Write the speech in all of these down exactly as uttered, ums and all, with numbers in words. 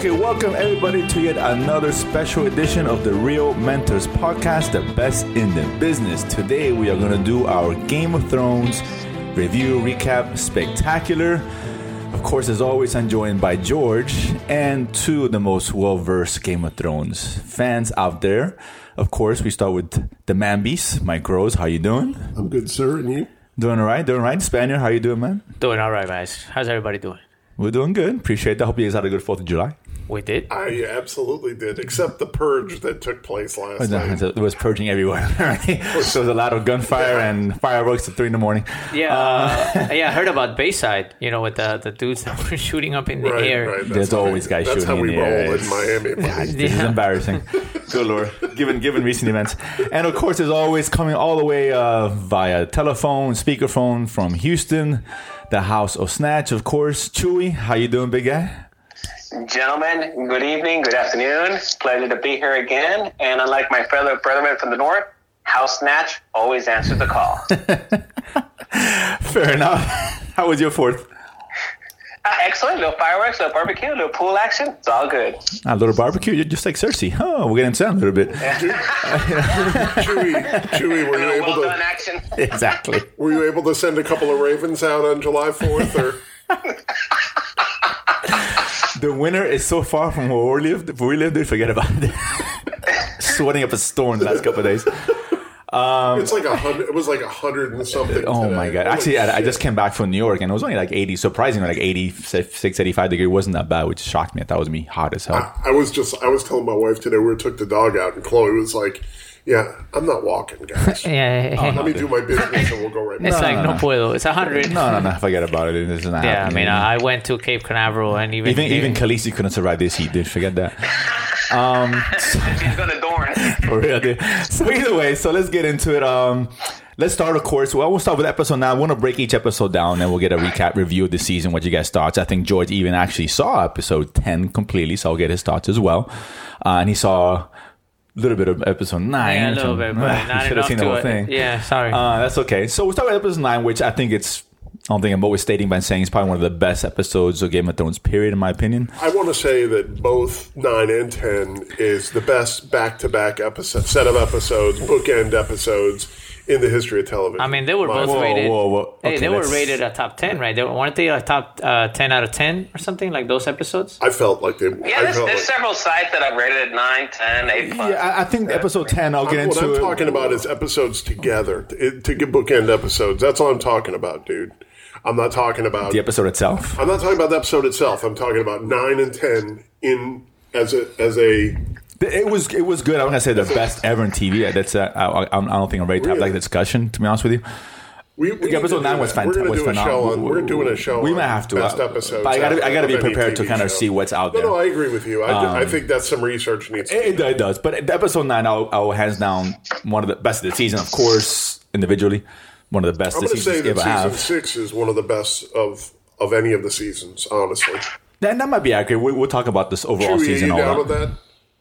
Okay, welcome everybody to yet another special edition of the Real Mentors Podcast, the best in the business. Today we are going to do our Game of Thrones review, recap, spectacular. Of course, as always, I'm joined by George and two of the most well-versed Game of Thrones fans out there. Of course, we start with the Mambies, Mike Rose. How you doing? I'm good, sir. And you? Doing all right, doing all right. Spaniard, how you doing, man? Doing all right, guys. How's everybody doing? We're doing good. Appreciate that. Hope you guys had a good fourth of July. We did. I absolutely did, except the purge that took place last Oh, night. it was purging everywhere, right? So there was a lot of gunfire and fireworks at three in the morning. Yeah, Uh, uh, yeah. I heard about Bayside. You know, with the the dudes that were shooting up in the Right, air. right. That's There's how always we, guys That's shooting how we in the air. roll in It's- Miami. buddy. This is Yeah. embarrassing. Good Lord. Given given recent events. And of course, as always, coming all the way uh, via telephone, speakerphone from Houston, the House of Snatch, of course. Chewy, how you doing, big guy? Gentlemen, good evening, good afternoon. Pleasure to be here again. And unlike my fellow brethren from the north, House Snatch always answers the call. Fair enough. How was your fourth? Uh, excellent. Little fireworks, little barbecue, little pool action. It's all good. A little barbecue, you're just like Cersei. Oh, we're getting into that a little bit. Chewy, Chewy, were you Little able well done to action. Exactly. were you able to send a couple of ravens out on July fourth? Or The winter is so far from where we live. Where we live, dude, forget about it. Sweating up a storm the last couple of days. it's like a hundred. It was like a hundred and something. Oh today. my God. Holy Actually, I, I shit. just came back from New York and it was only like eighty, surprisingly like eighty-six, eighty-five degrees. It wasn't that bad, which shocked me. I thought it was me hot as hell. I was just. I was telling my wife today. We took the dog out, and Chloe was like, "Yeah, I'm not walking, guys. Yeah, Let me do my business, and we'll go right it's back." like no puedo. It's a hundred. No, no, no. Forget about it. This is not Yeah, I happening. mean, I went to Cape Canaveral and even even even Khaleesi couldn't survive this heat, dude. Forget that. She's going to Dorn. For real, dude. So either way, so let's get into it. Um, let's start, of course. Well, we'll start with episode nine. I want to break each episode down, and we'll get a recap review of the season. What you guys thoughts? I think George even actually saw episode ten completely, so I'll get his thoughts as well. Uh, and he saw a little bit of episode nine. yeah, a little so, bit, but uh, not should have enough seen the to whole it. thing. Yeah, sorry. Uh, that's okay. So we'll start with episode nine, which I think it's. I don't think I'm always stating by saying it's probably one of the best episodes of Game of Thrones, period, in my opinion. I want to say that both nine and ten is the best back-to-back episode, set of episodes, bookend episodes in the history of television. I mean, they were both Whoa, rated. whoa, whoa. Hey, Okay, they were let's- rated a top ten, right? They were, weren't they a top uh, ten out of ten or something like those episodes? I felt like they. Yeah, I there's, felt there's like, several sites that I've rated at nine, ten, eight plus. Yeah, I, I think episode ten, I'll get I'm- into what I'm it. talking about is episodes together it, to get bookend episodes. That's all I'm talking about, dude. I'm not talking about the episode itself. I'm not talking about the episode itself. I'm talking about nine and ten in as a as a. It was it was good. I'm gonna say the best ever in T V. That's uh, I, I, I don't think I'm ready to have Really? that discussion. To be honest with you, We, we the episode need to do nine was that. fantastic. We're Was going to do a show phenomenal. on. We're doing a show. We on might have to. best uh, episodes. But I gotta I gotta be of any prepared to T V kind of show. see what's out No, there. no, I agree with you. I, I think that some research needs. to It, it does, but the episode nine, I'll, I'll hands down one of the best of the season. Of course, individually, one of the best I'm the going to say seasons that ever season have. six is one of the best of of any of the seasons. Honestly, And that might be accurate. We, we'll talk about this overall Chewy, are season. you all down that. with that?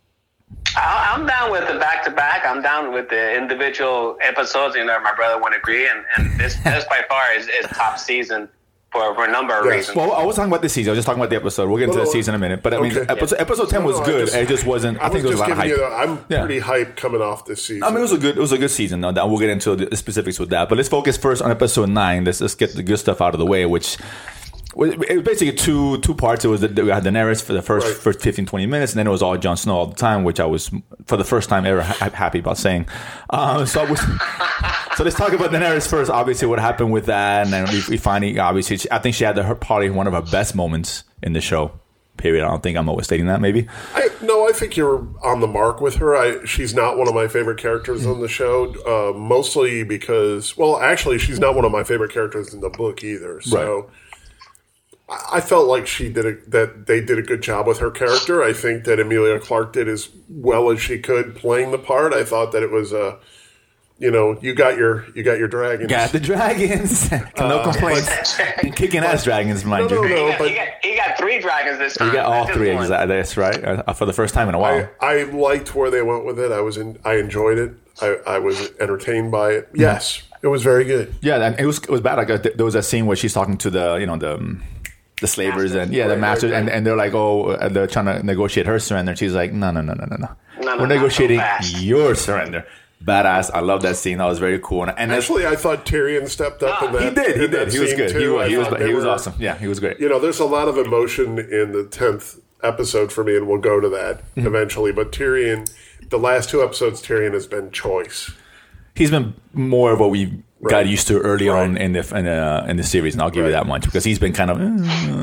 I- I'm down with the back-to-back. I'm down with the individual episodes. You know, my brother would agree. And, and this, this by far is, is top season for, for a number of Yes. reasons. Well, I was talking about this season. I was just talking about the episode. We'll get into No, the no, season in a minute. But I mean, okay. episode, episode ten was No, I good. just- it just wasn't. I, I think was there was a just lot of giving hype. you. The, I'm Yeah. pretty hyped coming off this season. I mean, it was a good, it was a good season. Though. We'll get into the specifics with that. But let's focus first on episode nine. Let's let's get the good stuff out of the way. Which it was basically two two parts. It was that we had Daenerys for the first Right. first fifteen, twenty minutes, and then it was all Jon Snow all the time, which I was for the first time ever ha- happy about saying. Um, so I was, so let's talk about Daenerys first. Obviously, what happened with that, and then we, we finally obviously she, I think she had the, her probably one of her best moments in the show. Period. I don't think I'm overstating that. Maybe. I, no, I think you're on the mark with her. I, she's not one of my favorite characters on the show, uh, mostly because, well, actually, she's not one of my favorite characters in the book either. So I, I felt like she did a, that they did a good job with her character. I think that Emilia Clarke did as well as she could playing the part. I thought that it was a. You know, you got your you got your dragons. Got the dragons. no complaints. Kicking ass dragons, mind No, no, you. no. he, got, but- he, got, he got three dragons this time. You got all not just three. one. Exactly. That's right. Uh, for the first time in a while. I, I liked where they went with it. I was in. I enjoyed it. I, I was entertained by it. Yes, it was very good. Yeah, and it was it was bad. Like uh, there was a scene where she's talking to the you know the um, the slavers Masters. and yeah, the Right, masters, right, and, right. and they're like, oh, they're trying to negotiate her surrender. And she's like, no, no, no, no, no, no. No, no, We're not so negotiating fast. your surrender. Badass. I love that scene. That was very cool. And, and that's- Actually, I thought Tyrion stepped up in that. he did. He in that did. He was scene, good. He too. was. I He was. thought He they was were- awesome. Yeah, he was great. You know, there's a lot of emotion in the tenth episode for me, and we'll go to that Mm-hmm. eventually. But Tyrion, the last two episodes, Tyrion has been choice. He's been more of what we got Right. used to early Right. on in the in the, in the series, and I'll give you Right. that much because he's been kind of. Uh,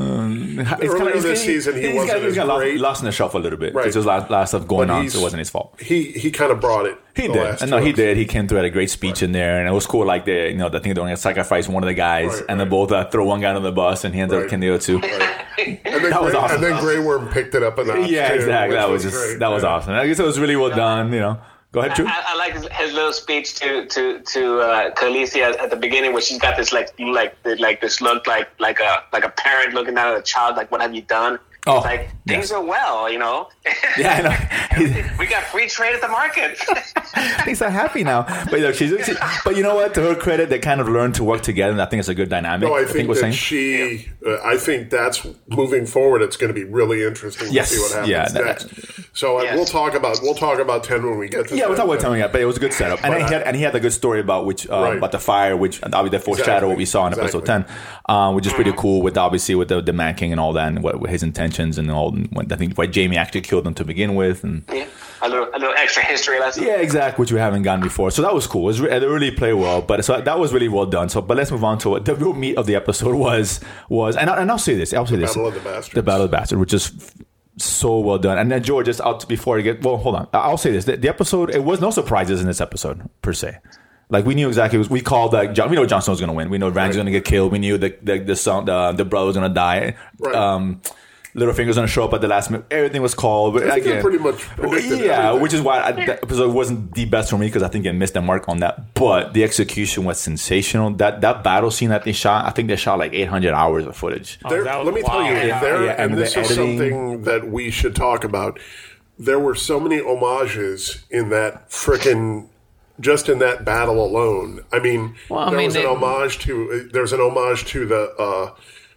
it's Earlier kind of this season, he he's wasn't got, he's as got lost, great. lost in the shuffle a little bit Right. because there's a lot, lot of stuff going But on, he's- so it wasn't his fault. He he kind of brought it. He the did. last And no, two he episodes. did. He came through, had a great speech in there, and it was cool. Like they, you know, I think they're going to sacrifice one of the guys, Right, and then right. both uh, throw one guy on the bus, and he ends up Right. killing the other two. And then, That was Grey, awesome. and then Grey Worm picked it up a notch. Yeah, too, exactly. which That was just great. that was Yeah. awesome. I guess it was really well done. You know, go ahead, Drew. I, I like his, his little speech to to to uh, Khaleesi at, at the beginning, where she's got this like like like this look like like a like a parent looking at a child, like, what have you done? Oh, it's like things yes. are well, you know. Yeah, I know. We got free trade at the market. Things are happy now. But you know, she's, she, but you know what? To her credit, they kind of learned to work together, and I think it's a good dynamic. No, I think we're that saying. she. Uh, I think that's moving forward. It's going to be really interesting Yes. to see what happens Yeah, that- next. So uh, Yes. we'll talk about we'll talk about ten when we get to. Yeah, we'll ten. talk about telling it, but it was a good setup, and But he I- had and he had a good story about which uh, Right. about the fire, which obviously that foreshadowed Exactly. what we saw in episode ten, um, which is pretty cool. With obviously with the, the Man King and all that, and what, what his intentions and all. And what, I think why Jamie actually killed him to begin with, and Yeah. A little a little extra history lesson. yeah, exactly, which we haven't gotten before. So that was cool. It, was re- it really played well, but so that was really well done. So, but let's move on to what the real meat of the episode was was, and, I, and I'll say this, I'll say this, Battle of the Bastards. the Battle of the Bastards, which is f- so well done. And then George, just out before I get well, hold on, I'll say this: the, the episode, it was no surprises in this episode per se. Like we knew exactly, it was, we called that. John, we know Jon Snow's going to win. We know Rand's Right. going to get killed. We knew the the the son, the, the brother was going to die. Right. Um, Littlefinger's going to show up at the last minute. Everything was called. But I think they again, pretty much predicted yeah, everything. which is why I, that episode wasn't the best for me because I think it missed the mark on that. But the execution was sensational. That that battle scene that they shot, I think they shot like eight hundred hours of footage. There- that was let me tell you, wild. there, Yeah, and and this the is editing. something that we should talk about. There were so many homages in that frickin' just in that battle alone. I mean, Well, I there mean, was an they- homage to there's an homage to the uh,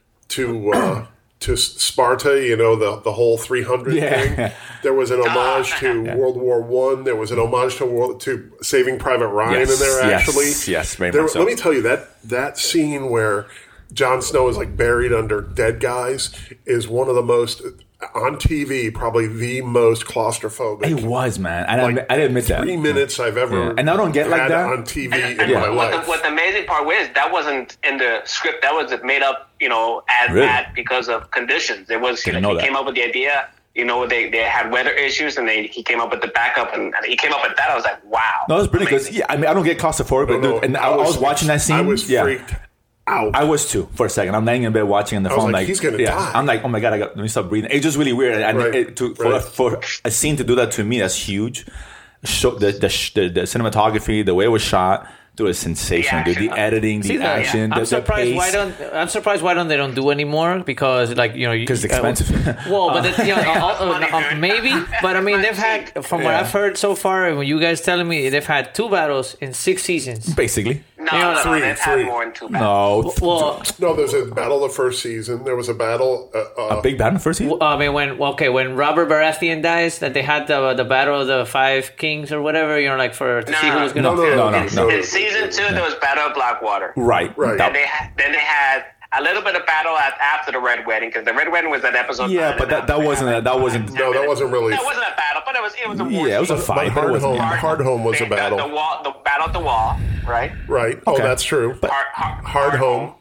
to uh, to Sparta. You know, the the whole three hundred Yeah. thing. There was an homage to World War One. There was an homage to World, to Saving Private Ryan Yes, in there. yes, Actually, yes, very There- much so. Let me tell you that that scene where Jon Snow is like buried under dead guys is one of the most on T V, probably the most claustrophobic. It was, man. And Like, I, I didn't admit that. Three minutes I've ever Yeah. And I don't get like had that. on T V And, in and my what, what, the, life. what the amazing part was, that wasn't in the script. That was made up, you know, as Really? that because of conditions. It was Didn't like, know he that. came up with the idea. You know, they, they had weather issues, and they he came up with the backup, and, and he came up with that. I was like, wow. No, it was pretty good. Amazing. Yeah, I mean, I don't get claustrophobic, but No, no, dude, and I, I was watching that scene. I was yeah. freaked out. I was too for a second. I'm laying in bed watching on the was phone, like, like, he's gonna yeah. die. I'm like, oh my god, I got, let me stop breathing. It's just really weird. And Right, it, to, for, right. for a scene to do that to me, that's huge. Show, the, the, the the cinematography, the way it was shot, dude, is sensational. The Dude, the action. editing, the See that? action, the, I'm the surprised pace. why don't I'm surprised why don't they don't do anymore because like you know Because it's uh, expensive. well, but the, you know, uh, Money, uh, uh, dude. maybe. But I mean, they've had from what Yeah. I've heard so far, and when you guys telling me they've had two battles in six seasons. Basically. No, You know, no, three, they've three. had more than two battles. No, Well, No, there's a battle the first season. There was a battle. Uh, uh, a big battle in the first season. I mean, when okay, when Robert Baratheon dies, that they had the the battle of the five kings or whatever, you know, like for to No, see who no, was gonna. no, no, No, no, in, no. in season two, there was Battle of Blackwater. Right, Right. That- Then they had, then they had a little bit of battle at, after the Red Wedding because the Red Wedding was that episode. Yeah, nine but and that- that they wasn't had a- that like wasn't- five, No, ten that minutes. wasn't really- That wasn't a battle, but it was it was a war. yeah, it was a but fight, but it Hard wasn't. Home, Hard Home was a The- the- battle. The, wall, the battle at the wall, right? Right. Oh, Okay. that's true. Hard, hard, Hard Home.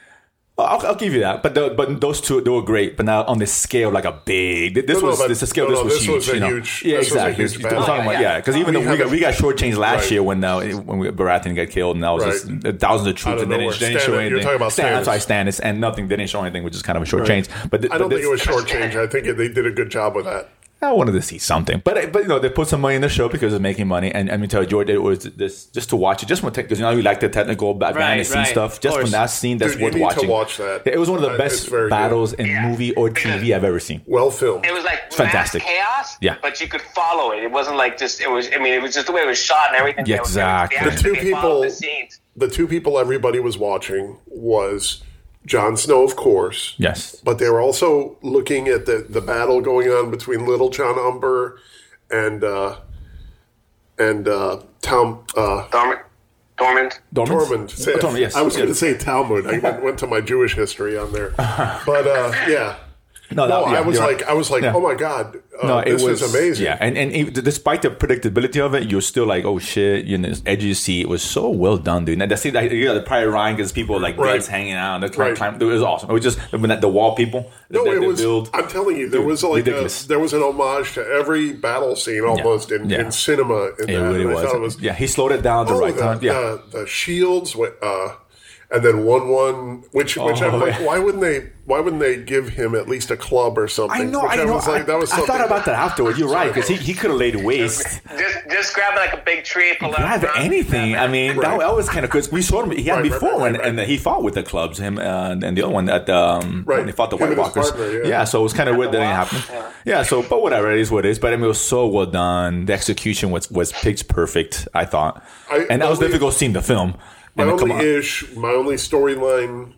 I'll, I'll give you that, but the, but those two they were great. But now on this scale, like a big, this No, no, was but- this the scale. no, this no, was this huge. was a you know? huge- yeah, this was a exactly. huge We're battle. talking about Yeah, yeah, because yeah. even We though we had got a- we got shortchanged last Right. year when uh, when we, Baratheon got killed, and that was just Right. thousands of Out troops, of and they nowhere. didn't, they didn't Stannis- show you're anything. talking about Stan- I'm sorry, Stannis. Stannis, and nothing. They didn't show anything, which is kind of a short change. But th- I don't but think it was this- shortchanged. I think it, they did a good job with that. I wanted to see something, but but you know they put some money in the show because it's making money, and I mean tell you, George, it was this just to watch it, just because you know you like the technical advantage and right, stuff. of Just from course. that scene, that's Dude, you worth need to watching. watch that. It was one of the Uh, best it's very good. battles in Yeah. movie or T V I've ever seen. Well filmed. It was like It's fantastic. mass chaos, Yeah. but you could follow it. It wasn't like just it was. I mean, it was just the way it was shot and everything. Yeah, They- they- exactly. they The actually two followed people- the scenes. The two people everybody was watching was Jon Snow, of course. Yes. But they were also looking at the, the battle going on between Little John Umber and uh, and uh, Tom uh, Dormant. Dormant. Tormund. Say, Oh, Tormund, yes. I was going to Yes. say Talmud. I went, went to my Jewish history on there, but uh, yeah. No, No, that- yeah, I was you're like, right. I was like, Yeah. oh my god, uh, No, it this was is amazing. Yeah, and and even, despite the predictability of it, you're still like, oh shit, you know, it's edgy to see. It was so well done, dude. And that's it. Like, you got the Private Ryan because people like Right. beds hanging out. And they're trying Right. to climb. It was awesome. It was just when that, the wall people. No, that, it that was. build. I'm telling you, there Dude, was like a, ridiculous. there was an homage to every battle scene almost in, Yeah. in cinema. In It that. really And I was. thought it was. Yeah, he slowed it down at the Oh, right the, time. Yeah. the, the shields, uh, and then one one, which which Oh, I'm like, yeah. why wouldn't they? Why wouldn't they give him at least a club or something? I know. Which I know. was like, I, that was I something thought about that afterwards. You're right because he, he could have laid waste. Just just grab like a big tree, pull out Grab around- anything. I mean, Right. that, that was kind of because we saw him. He had Right, right, before, right, and, right, right. and he fought with the clubs. Him uh, and the other one at um, Right. when he fought the Him White and his Walkers. partner, yeah. So it was kind of weird that didn't Walk, happen. Yeah. So, but whatever, it is what it is. But I mean, it was so well done. The execution was was pitch perfect. I thought, I- and that was only- difficult seeing the film. My And then, come only on. ish, my only storyline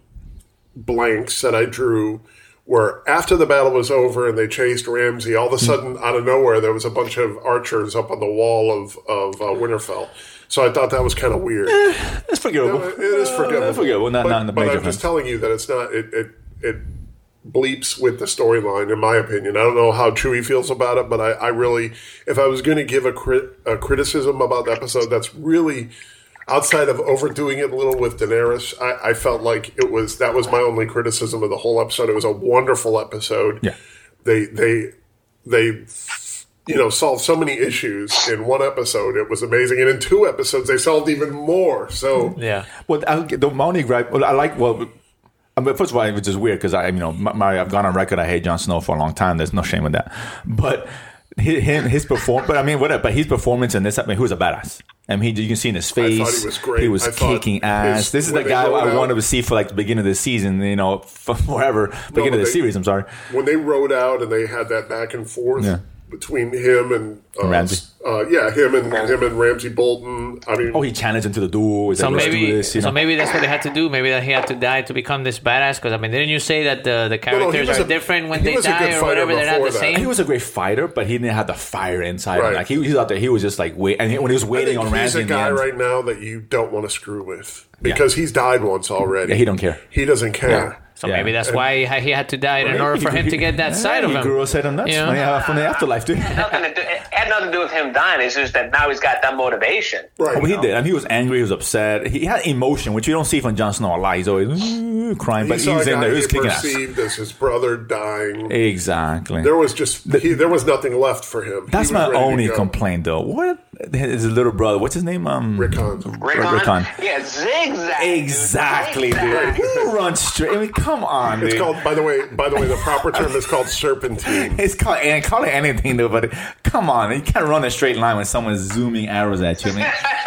blanks that I drew were after the battle was over and they chased Ramsay. All of a Hmm. sudden, out of nowhere, there was a bunch of archers up on the wall of of uh, Winterfell. So I thought that was kind of weird. It's forgivable. it is forgivable. Uh, forgivable. Not, but, not in the but major I'm just sense. telling you that it's not. It it, it bleeps with the storyline, in my opinion. I don't know how Chewie feels about it, but I, I really, if I was going to give a, crit, a criticism about the episode, that's really outside of overdoing it a little with Daenerys. I, I felt like it was that was my only criticism of the whole episode. It was a wonderful episode. Yeah. They they they. You know, solved so many issues in one episode. It was amazing, and in two episodes, they solved even more. So, Yeah. Well, I, the my only gripe. Well, I like. Well, I mean, first of all, it's just weird because I, you know, my, my, I've gone on record. I hate Jon Snow for a long time. There's no shame in that. But his, him, his perform. But I mean, whatever. But his performance in this, I mean, he was a badass. I mean, he, you can see in his face. I thought he was great. He was I thought kicking ass. his- This is the when they guy wrote I out- wanted to see for like the beginning of the season. You know, for forever. Beginning but of the they- series. I'm sorry. when they rode out and they had that back and forth Yeah. between him and uh, Ramsay. uh, yeah, him and him and Ramsay Bolton. I mean, Oh, he challenged into the duel. He's So like, let's maybe, do this. You know? so maybe that's what they had to do. Maybe that he had to die to become this badass. Because I mean, didn't you say that the the no, he characters was are a- different when he they was a good die or fighter whatever? They're not before the that. same. He was a great fighter, but he didn't have the fire inside him. Right. Like he, he was out there, he was just like wait, and he, when he was I waiting think on he's Ramsay a in the guy end, right now that you don't want to screw with because he's died once already. Yeah, he don't care. He doesn't care. So Yeah. maybe that's why he he had to die in order for him to get that Yeah, side of he him. grew a set of nuts You know? when he- uh, from the afterlife, dude. Nothing to do, it had nothing to do with him dying. It's just that now he's got that motivation. Right. Oh, but he did. I mean, he was angry. He was upset. He had emotion, which you don't see from Jon Snow a lot. He's always "Ooh," crying, but He he saw was a in guy there. He he was kicking ass. perceived as his brother dying. Exactly. There was just he, there was nothing left for him. That's He was my ready to only go. complaint, though. What his little brother? What's his name? Um, Rickon. Rickon? Rickon. Yeah, zigzag. Exactly, Zigzag. dude. He runs straight. I mean, come on, It's dude. called, by the way. By the way, the proper term is called serpentine. It's called and call it anything though, but come on, you can't run a straight line when someone's zooming arrows at you. I mean,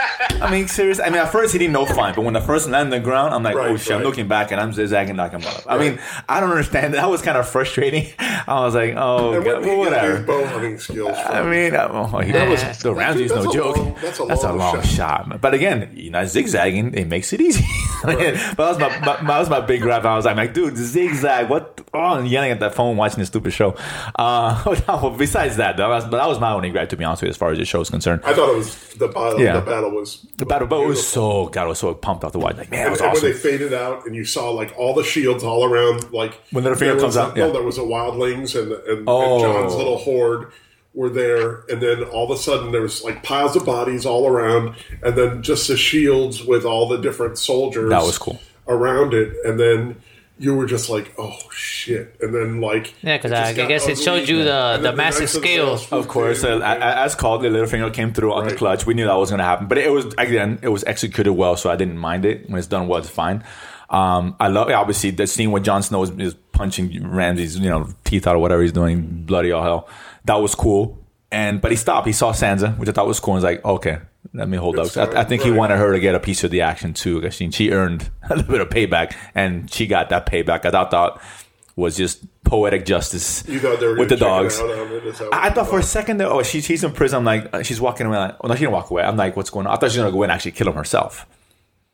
I mean, seriously. I mean, at first he didn't know fine, but when the first landed on the ground, I'm like, Right, oh shit! I'm right. looking back and I'm zigzagging like a mother. I mean, I don't understand. That was kind of frustrating. I was like, oh, And God, where did he get whatever. his bow hunting skills from? I mean, oh, he, That was- the Ramsey's that's no a joke. long- that's a long long shot. shot. But again, you're not zigzagging. It makes it easy. I mean, but that was my, my, that was my big gripe. I was like, like, dude, zigzag. What? Oh, and yelling at that phone, watching this stupid show. Uh, no, besides that, that was, that was my only gripe, to be honest with you, as far as the show is concerned. I thought it was the battle. Yeah. The battle was The battle, but it was beautiful. so, God, I was so pumped out to watch. Like, man, it And, was and awesome. when they faded out, and you saw like all the shields all around, like When Littlefinger there was comes a- out, yeah. No, there was a wildlings and, and, Oh. and John's little horde were there, and then all of a sudden there was like piles of bodies all around, and then just the shields with all the different soldiers. That was cool. Around it, and then you were just like, oh shit, and then like Yeah, 'cause it just I got guess it ugly, showed you the- and the then massive Knights of the scale. Round Of course, came, uh, as called, the Littlefinger came through on the Right. clutch. We knew that was going to happen, but it was again, it was executed well, so I didn't mind it. When it's done well, it's fine. Um, I love obviously the scene when Jon Snow is, is punching Ramsay's you know teeth out or whatever he's doing, bloody all hell. That was cool, and but he stopped. He saw Sansa, which I thought was cool. And was like, okay, let me hold up. It's I, I think he right. wanted her to get a piece of the action too. Because she, she earned a little bit of payback, and she got that payback. I thought that was just poetic justice You thought they were with the gonna dogs. check it out on it, is that what I, I you thought for a thought? second that oh she, she's in prison. I'm like uh, she's walking away. Like, oh no, she didn't walk away. I'm like, what's going on? I thought she was gonna go in and actually kill him herself.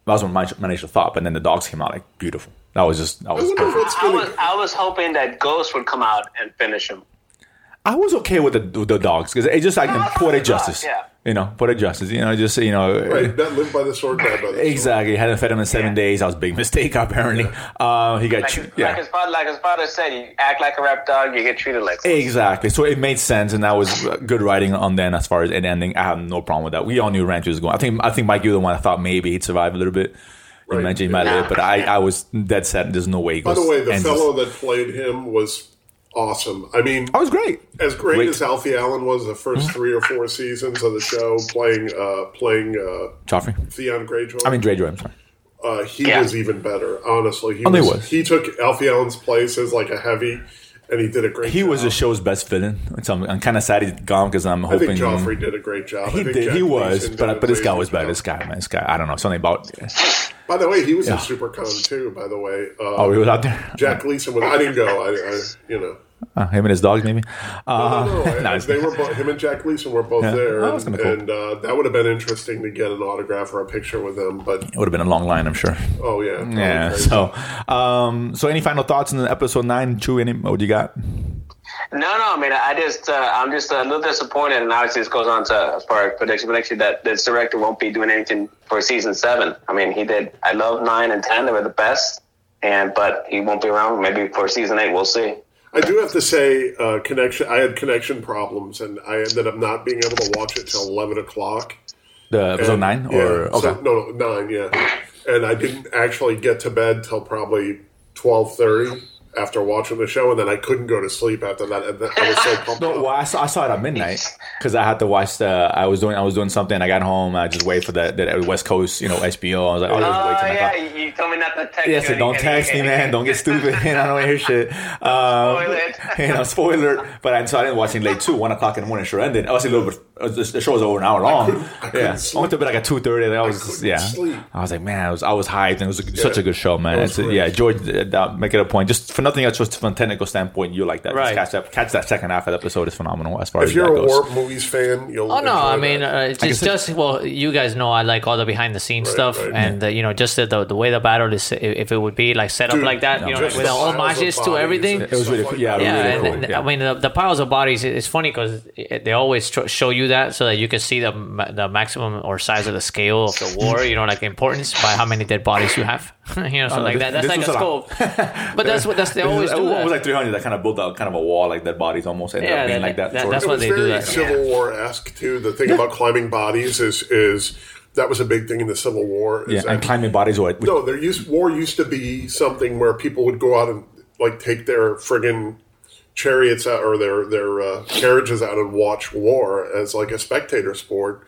That was my, my initial thought. But then the dogs came out like beautiful. That was just that was. I wonder if it's I gonna- was I was hoping that Ghost would come out and finish him. I was okay with the with the dogs because it just like No, poetic it's not, justice. yeah. You know, poetic justice. You know, just you know. Right, that lived by the sword, died by the sword. Exactly. Hadn't fed him in seven Yeah. days. That was a big mistake, apparently. Uh, he got Like, chewed. his, Yeah. like his father, like his father said, you act like a rap dog, you get treated like one. Exactly. So it made sense, and that was good writing on then as far as it ending. I have no problem with that. We all knew Rancho was going. I think I think Mike, you were the one I thought maybe he'd survive a little bit. You Right. mentioned he might Yeah. live, but I, I was dead set. There's no way he By goes. the way, the ends fellow his- that played him was awesome. I mean, I was great. as great, Great. as Alfie Allen was the first three or four seasons of the show, playing uh, playing uh, Joffrey. Theon Greyjoy. I mean, Greyjoy. I'm sorry. uh, he Yeah. was even better. Honestly, he Oh, he was, was. He took Alfie Allen's place as like a heavy, and he did a great. He job. was the show's best villain. So I'm, I'm kind of sad he's gone because I'm I hoping think Joffrey did a great job. he I think did. Jack He was, Gleason but did but an this guy amazing was better. job. This guy, man, this guy. I don't know something about. By the way, he was Yeah. in SuperCon too. By the way, uh, Oh, he was out there. Jack Gleason was. I didn't go. I, I you know. Uh, him and his dogs, maybe. Uh, No, no, no. no, I- it's- they were both, him and Jack Gleason were both Yeah. there, Oh, that's and, kinda cool. and uh, that would have been interesting to get an autograph or a picture with them. But It would have been a long line, I'm sure. oh yeah, probably Yeah. crazy. So, um, so any final thoughts on episode nine? Chew, any? What you got? No, no. I mean, I just, uh, I'm just a little disappointed, and obviously this goes on to as far as prediction, prediction that this director won't be doing anything for season seven. I mean, he did. I love nine and ten; they were the best, and but he won't be around maybe for season eight. We'll see. I do have to say, uh, connection. I had connection problems, and I ended up not being able to watch it till eleven o'clock. The episode And- nine, yeah, or okay, so- no, no, nine, yeah. And I didn't actually get to bed till probably twelve thirty after watching the show, and then I couldn't go to sleep after that. And I was so pumped. No, up. well, I saw, I saw it at midnight because I had to watch the. I was doing I was doing something. I got home. I just waited for the, the West Coast, you know, H B O. I was like, oh, Oh just wait till yeah, I you, you told me not to text. Yeah, you so and- don't and- text me, and- man. Don't get stupid. I don't want to hear shit. Um, Spoil it. You know, spoiler. But I, so I didn't watch it late too. One o'clock in the morning, sure ended. I was a little bit. uh, The the show was over an hour long. couldn't- I couldn't yeah, sleep. I went to bed like at two thirty. I was couldn't yeah. sleep. I was like, man, I was I was hyped, and it was a, such a good show, man. It was It's, great. yeah, George, uh, uh, make it a point. Just for nothing else, just from a technical standpoint, you like that. Just Right. catch that, catch that second half of the episode is phenomenal as far If as you're that a goes. war movies fan, you'll. Oh no! enjoy I mean, that. uh, it's I just, guess just well, you guys know I like all the behind the scenes Right, stuff, right. and uh, you know, just the, the the way the battle is. If it would be like set up Dude, like that, you know, just with the all piles of homages to bodies everything. and It was really stuff cool. like Yeah, that. Yeah, really and, cool. and, Yeah. I mean the, the piles of bodies. It's funny because they always tr- show you that so that you can see the ma- the maximum or size of the scale of the war. You know, like the importance by how many dead bodies you have. you know, so Oh, like this- that. That's this like a was a scope. lot. But that's what that's they It was- always it do. was That. like three hundred that kind of built out kind of a wall, like dead bodies almost ended Yeah, up being that- like that. that- sort that's of. what It was they do very that. Civil War esque too. The thing about climbing bodies is is that was a big thing in the Civil War. Yeah, Is and that- climbing bodies or No, there used war used to be something where people would go out and like take their friggin' chariots out or their their uh, carriages out and watch war as like a spectator sport.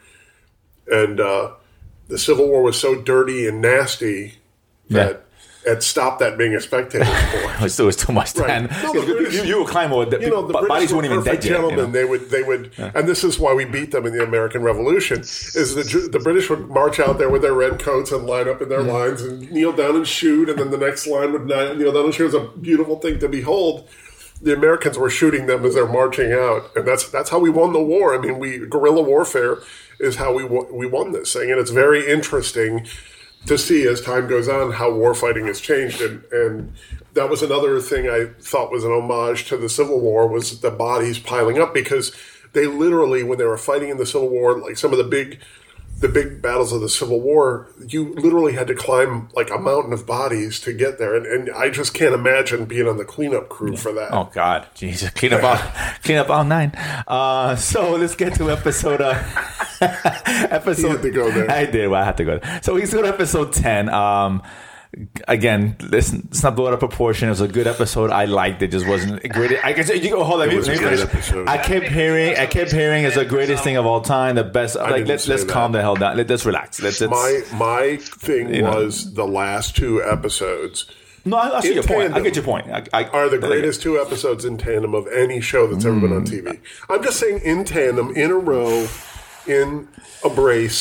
And uh, the Civil War was so dirty and nasty that it stopped that being a spectator sport. It was, still, it was too much Right. time. No, the British- you, you would climb over. The, You know, the b- British bodies were weren't even perfect dead yet. You gentlemen. know? They would, they would, and this is why we beat them in the American Revolution. Is the Ju- the British would march out there with their red coats and line up in their lines and kneel down and shoot, and then the next line would ni- kneel down and shoot. It was a beautiful thing to behold. The Americans were shooting them as they're marching out, and that's that's how we won the war. I mean, we guerrilla warfare is how we wo- we won this thing, and it's very interesting to see as time goes on how war fighting has changed, and, and that was another thing I thought was an homage to the Civil War was the bodies piling up, because they literally, when they were fighting in the Civil War, like some of the big the big battles of the Civil War, you literally had to climb like a mountain of bodies to get there, and, and I just can't imagine being on the cleanup crew for that. Oh God, Jesus! Clean up all, clean up all nine. Uh, so let's get to episode. Uh, episode. You had to go there. I did. Well, I had to go there. So we go to episode ten. Um, again, listen, it's not blown out of proportion. It was a good episode. I liked it. Just wasn't a great. I guess you go. Hold on. It was let me a great finish. episode. I kept hearing. I kept hearing it's the greatest thing of all time. The best. Like didn't let's say let's that. calm the hell down. Let, let's relax. Let's. let's My my thing You know. was the last two episodes no, I, I see in your point. I tandem get your point. I, I, are the I like it. greatest two episodes in tandem of any show that's ever been on T V. I'm just saying in tandem, in a row, in a brace.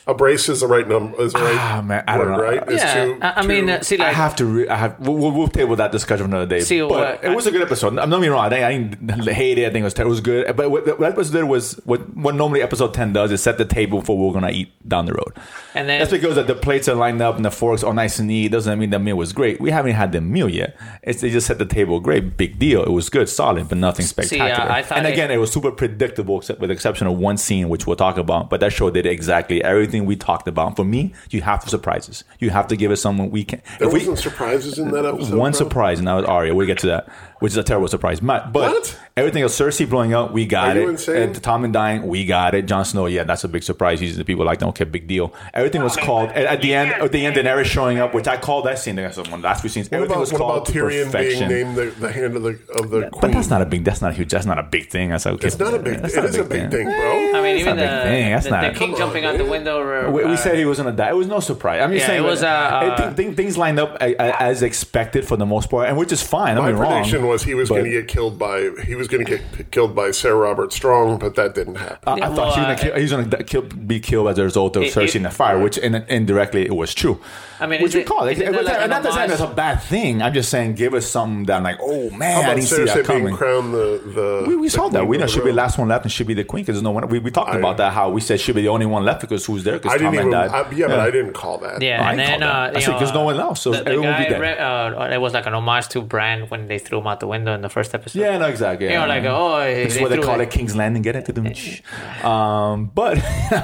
A brace is the right number. Is the right Ah, man, I don't word, know. right? It's Yeah, two- I, I mean, two- uh, see, like, I have to. Re- I have. We'll, we'll, we'll table that discussion another day. See, but what- it was a good episode. I'm not me wrong. I, I didn't hate it. I think it was. It was good. But what, what episode did was what what normally episode ten does is set the table for what we're gonna eat down the road. and then That's because the plates are lined up and the forks are nice and neat. Doesn't mean the meal was great. We haven't had the meal yet. It's they just set the table great, big deal. It was good, solid, but nothing spectacular. uh, I thought and it- again, it was super predictable, except with the exception of one scene, which we'll talk about. But that show did exactly everything we talked about. For me, you have to surprise us. You have to give us someone we can. There if we, wasn't surprises in that episode. one bro? surprise, and that was Arya. We'll get to that, which is a terrible surprise. But, but What? everything else, Cersei blowing up, we got Are it. you insane? Uh, Tommen dying, we got it. Jon Snow, yeah, that's a big surprise. He's the people like, okay, big deal. Everything was called at, at the end. At the end, Daenerys showing up, which I called that scene. That's one of the last few scenes. What Everything about, was what called about to Tyrion perfection. being named the, the hand of the of the queen? But that's not a big. That's not a huge. That's not a big thing. That's okay. It's not a big. That's It not is a big thing, bro. I mean, It's even not a the, big thing. That's the, not- the king Come on, jumping out the man. window. Or, We, we uh, said he was gonna die. It was no surprise. I'm just Yeah, saying it was, uh, I uh, think thing- things lined up uh, uh, as expected for the most part, and which is fine. My I'm wrong. prediction was he was but- going to get killed by he was going to get p- killed by Sarah Robert Strong, but that didn't happen. I, I Yeah, thought well, she was gonna uh, kill, he was going to kill, be killed as a result of It- Cersei it- in the fire, which in, indirectly it was true. I mean, which is we it- call it. is it It was- like and an not to say homage? that's a bad thing. I'm just saying, give us something that I'm like, oh man, How I about didn't see that Cersei being coming. crowned the the? We, we the saw that. queen We of know the she'll be the realm? last one left, and she'll be the queen because there's no one. We, we talked I- about that. How we said she'll be the only one left because who's there? I Because didn't Tom even. died. I, yeah, but I didn't call that. Yeah, I and didn't then call that. uh, I you said, know, 'cause no one else, so the, the everyone would be guy dead. re- uh, it was like an homage to Bran when they threw him out the window in the first episode. Yeah, no, exactly. You Yeah, know, like yeah. oh, This is what they threw call it King's Landing. Get into the um, but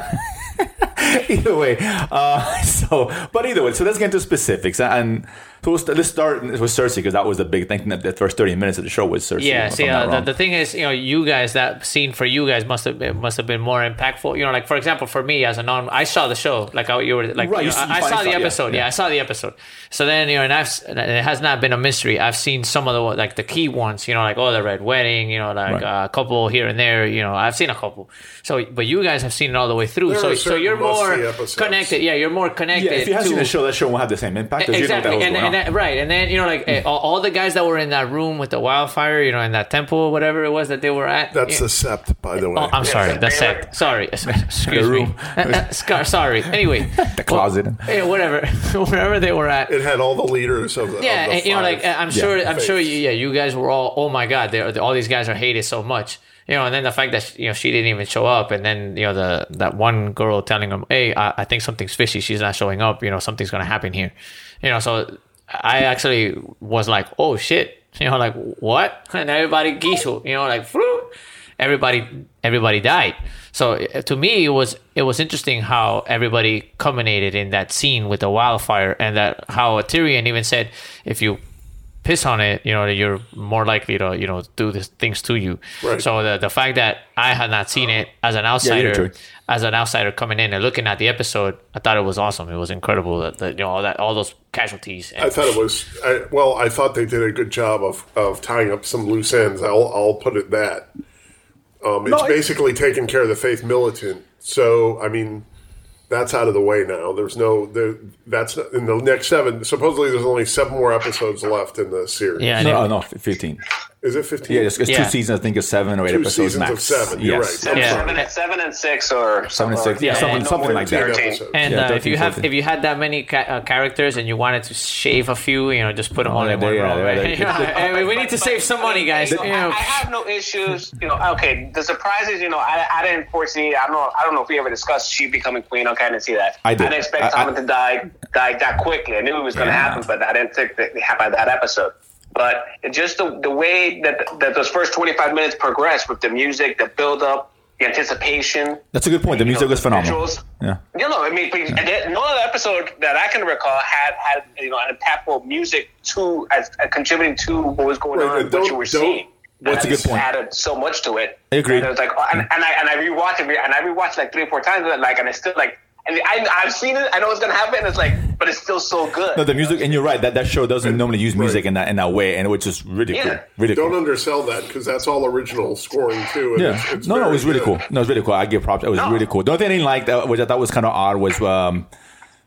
either way, uh, so but either way, so let's get into specifics and so we'll st- let's start with Cersei because that was the big thing. The first thirty minutes of the show was Cersei. Yeah, if see, I'm not uh, the, wrong. the thing is, you know, you guys, that scene for you guys must have been, must have been more impactful. You know, like for example, for me as a non, I saw the show, like how you were, like Right, you you know, s- you I, I finally saw the saw- yeah, episode. Yeah, yeah. I saw the episode. So then, you know, and I've, s- and it has not been a mystery. I've seen some of the like the key ones. You know, like oh, the Red Wedding. You know, like Right. uh, a couple here and there. You know, I've seen a couple. So, but you guys have seen it all the way through. There So, are so certain you're more must-see episodes. connected. Yeah, you're more connected. yeah, if you haven't to, seen the show, that show won't have the same impact. 'Cause Exactly, you know and, that was and going on. that, right, and then you know, like eh, all, all the guys that were in that room with the wildfire, you know, in that temple, or whatever it was that they were at. That's yeah. the Sept, by the way. Oh, I'm sorry, the sect. Sorry, excuse me. room. Uh, uh, scar- sorry. Anyway, The closet. Well, yeah, whatever, wherever they were at. it had all the leaders of the. Yeah, of the and, you know, five. like uh, I'm sure, I'm faiths. sure, you, yeah, you guys were all, oh my god, they're, all these guys are hated so much. You know, and then the fact that you know she didn't even show up, and then you know the that one girl telling him, "Hey, I, I think something's fishy. She's not showing up. You know, something's gonna happen here." You know, so I actually was like, "Oh shit!" You know, like what? And everybody gishu. You know, like "Phew." everybody everybody died. So uh, to me, it was it was interesting how everybody culminated in that scene with the wildfire, and that how Tyrion even said, "If you piss on it, you know, you're more likely to, you know, do these things to you." Right. So the the fact that I had not seen it as an Yeah, outsider, you're true. as an outsider coming in and looking at the episode, I thought it was awesome. It was incredible that, that you know all that all those casualties. And, I thought it was I, well. I thought they did a good job of, of tying up some loose ends. I'll I'll put it that. Um, it's No, it- basically taking care of the faith militant. So I mean, that's out of the way now. There's no there. That's not, in the next seven. Supposedly, there's only seven more episodes left in the series. yeah, and No, it- oh, no, fifteen. Is it fifteen? Yeah, it's, it's Yeah. two seasons. I think it's seven or eight Two episodes seasons max. of seven, you're Yes. right. Yeah. Seven, and, seven and six or Seven and six. Yeah, Yeah, something, and something like that. thirteen. Thirteen. And Yeah, uh, if you thirteen, have fourteen. if you had that many ca- uh, characters and you wanted to shave a few, you know, just put them all yeah, in one yeah, row. yeah, Right? yeah. I mean, we need to save some money, guys. You know, You know. I, I have no issues. You know, okay, the surprises. You know, I, I didn't foresee. I don't know. I don't know if we ever discussed she becoming queen. Okay, I didn't see that. I did. didn't expect I- I- Tommen to die die that quickly. I knew it was going to Yeah. happen, but I didn't think that it happened that episode. But it just the the way that that those first twenty-five minutes progressed with the music, the build up, the anticipation. That's a good point. The you music know, was phenomenal. visuals. Yeah. You know, I mean, and there- no other episode that I can recall had had you know an impactful music to as uh, contributing to what was going Right, on, but what don't- you were don't- seeing. That's And a it good point. Added so much to it. I agree. And it was like, oh, and, and I and I rewatched it, and I rewatched it like three or four times, and like, and it's still like, and I I've seen it, I know it's gonna happen, and it's like, but it's still so good. No, the music, and you're right. That that show doesn't normally use music Right. in that in that way, and which is really Yeah. cool. Really Don't cool. undersell that because that's all original scoring too. And Yeah. it's, it's no, no, it very was really good. cool. No, it was really cool. I give props. It was No. really cool. The only thing I didn't like, that, which I thought was kind of odd, was um,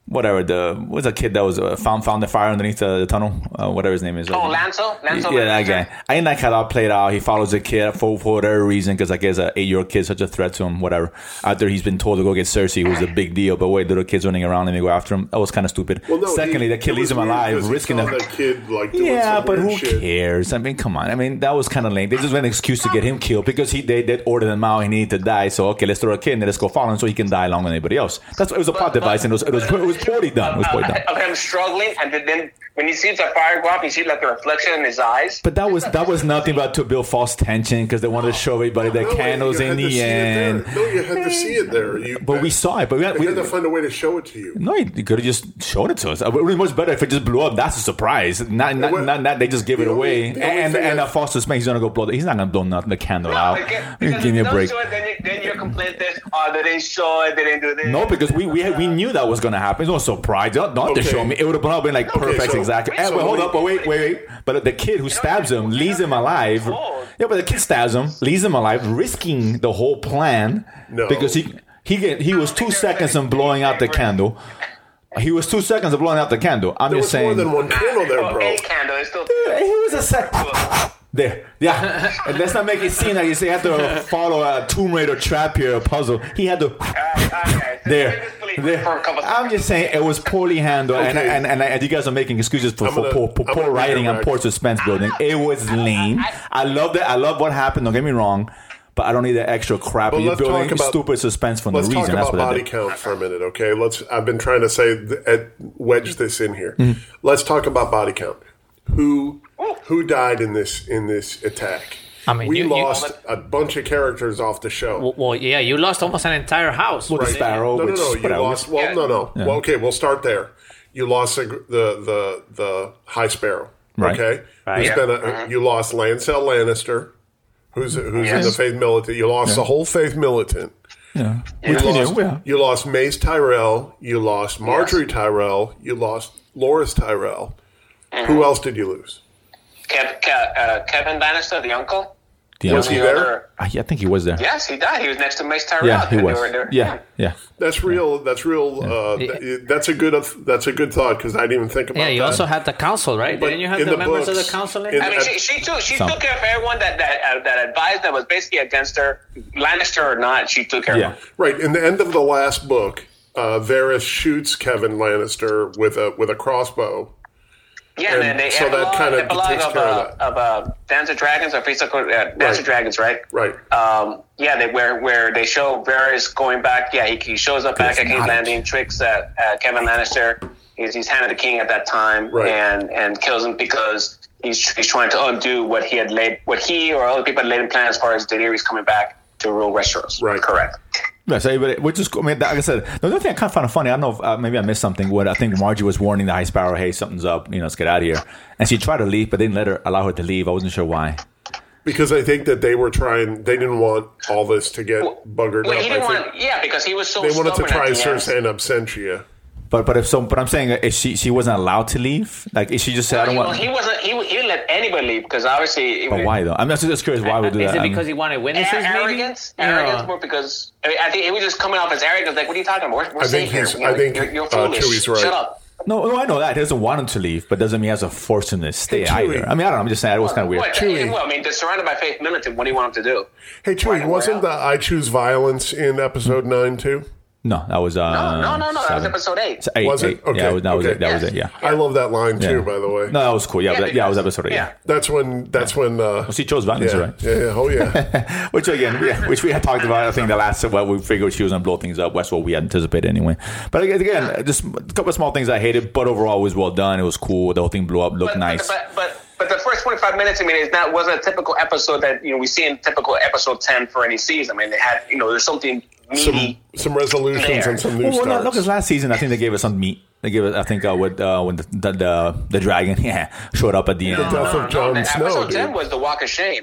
whatever the was a kid that was uh, found found the fire underneath the, the tunnel, uh, whatever his name is. Oh, Lanzo, Lanzo. Yeah, that guy. I didn't like how that played out. He follows the kid for for whatever reason because I guess an eight year old kid such a threat to him. Whatever. After he's been told to go get Cersei, it was a big deal. But wait, little kids running around and they go after him. That was kind of stupid. Well, no, Secondly, he, the kid leaves him alive, risking the that kid like doing yeah, some but weird who shit. cares? I mean, come on. I mean, that was kind of lame. They just went an excuse to get him killed because he they did order him out. He needed to die. So okay, let's throw a kid and let's go follow him so he can die along with anybody else. That's it was a plot device and it was it was it was poorly done. It was poorly done. Of him struggling, and then when he sees the fire go up, you see like a reflection in his eyes. But that was that was nothing but to build false tension because they wanted to show everybody the No, candles you in had to the see it end. there. No, you had to see it there. You, But we saw it. But we had, they we, had to find a way to show it to you. no, you could have just showed it to us. It would be much better if it just blew up. That's a surprise. Not not, Well, not, not they just give it the only- away. the only And thing and is- a false suspense. He's gonna go blow. The, he's not gonna blow nothing, the candle out. Because Give me a don't break. show it, then, you, then your complaint is, oh, they didn't show it, they didn't do this. No, because we we had, we knew that was gonna happen. It's no surprise. Don't, don't have to Okay. show me. It would have been like perfect, so- exactly. so Eh, but hold wait- up, but wait, wait, wait. But the kid who stabs him leaves him alive. cold. Yeah, but the kid stabs him, leaves him alive, risking the whole plan No. because he he get, he was two seconds from blowing out the candle. He was two seconds of blowing out the candle. I'm There just was more saying. than one candle there, Oh, bro. a candle is still. He was a sec. There, yeah. And let's not make it seem like you say you have to follow a Tomb Raider trap here, a puzzle. He had to. Okay. There, there. For a couple I'm just saying it was poorly handled, and, Okay. and, and and you guys are making excuses for, I'm for gonna- poor, poor, I'm poor gonna writing and redirect. poor suspense building. It was lame. I love that. I love what happened. Don't get me wrong, but I don't need that extra crap. But You're let's building talk about- stupid suspense for no Let's talk reason. That's about what I body did. count for a minute, okay? Let's. I've been trying to say th- uh, wedge this in here. Mm-hmm. Let's talk about body count. Who who died in this in this attack? I mean, we you- you- lost a bunch of characters off the show. Well, well, yeah, you lost almost an entire house. Well, the Sparrow, No, no, which no. You whatever. lost. Well, Yeah. no, no. Well, okay. We'll start there. You lost the the the, the High Sparrow. Right. Okay. Right. Who's Yeah. been a, You lost Lancel Lannister, who's who's in Yes. the Faith Militant. You lost the whole Faith Militant. Yeah, You which we lost, knew. Yeah. you lost Mace Tyrell. You lost Marjorie Tyrell. You lost Loras Tyrell. Who else did you lose? Kev, Ke, uh, Kevin Lannister, the uncle. The Was answer- he there? Other- I I think he was there. Yes, he died. He was next to Mace Tyrell. Yeah, he They was. were- they were- Yeah, yeah. That's real. That's real. Uh, th- that's a good. That's a good thought because I didn't even think about. Yeah, you that. also had the council, right? But Didn't you have in the, the members books- of the council in in- there? I mean, she, she took she Some. took care of everyone that that uh, that advised that was basically against her, Lannister or not. She took care Yeah. of them. Right in the end of the last book, uh, Varys shoots Kevin Lannister with a with a crossbow. Yeah, And and then they so that epilogue- kinda epilogue takes of, care of uh, that. of uh, Dance of Dragons or Face of uh, Dance Right. of Dragons, right? Right. Um, yeah, they where where they show Varys going back. Yeah, he, he shows up back It's at King's not. Landing, tricks at uh, Kevin Lannister. He's he's hand of the king at that time, Right. and and kills him because he's he's trying to undo what he had laid, what he or other people had laid in plan as far as Daenerys coming back to rule Westeros. Right. Correct. Yeah, so everybody, which is, I mean, like I said, the only thing I kind of found funny, I don't know if uh, maybe I missed something. What I think Margie was warning the High Sparrow, hey, something's up, you know, let's get out of here. And she tried to leave, but they didn't let her allow her to leave. I wasn't sure why. Because I think that they were trying. They didn't want all this to get buggered Well, up. he I didn't think want. Yeah, because he was so. they wanted to stubborn try at the end. Cersei and Absentia. But but if so, but I'm saying if she she wasn't allowed to leave, like if she just said I don't Well, want. he wasn't. He, he didn't let anybody leave because obviously. But why though? I'm just, just curious why we do Is that. it Um, because he wanted witnesses, Ar- maybe? arrogance, Yeah. arrogance, more because I, mean, I think he was just coming off as arrogance. Like, what are you talking about? We're, we're I safe think here. he's- You know, I think, you're, you're uh, foolish. Chewie's right. Shut up. no, no, I know that he doesn't want him to leave, but doesn't mean he has to force him to stay Hey, Chewie. either. I mean, I don't know. I'm just saying it was kind of weird. What? Chewie. Well, I mean, they're surrounded by Faith Militant. What do you want him to do? Hey, Chewie, Right, wasn't we're the I Choose Violence in episode nine too? No, that was uh, No, no, no, no. That was seven. episode eight. It's eight, Was it? eight. Okay, Yeah, it was- that was okay. it. That was Yes. it. Yeah. I love that line too. Yeah. By the way, No, that was cool. Yeah, Yeah, that, yeah, it was because- episode eight. Yeah. yeah. that's when. That's when. Uh, Well, she chose violence, yeah, right? yeah, yeah. Oh yeah. Which again, yeah, which we had talked about. I think the last well, we figured she was gonna blow things up. That's what we had anticipated anyway. But again, again, just a couple of small things I hated, but overall it was well done. It was cool. The whole thing blew up, looked But, nice. but, but but the first twenty-five minutes, I mean, is not wasn't a typical episode that you know we see in typical episode ten for any season. I mean, they had you know there's something some meaty. some resolutions There. and some new well, well, starts. look, because last season I think they gave us some meat. They gave us, I think, uh, with uh, when the the, the the dragon, yeah, showed up at the end. The death of Jon the Snow, episode dude. ten was the Walk of Shame.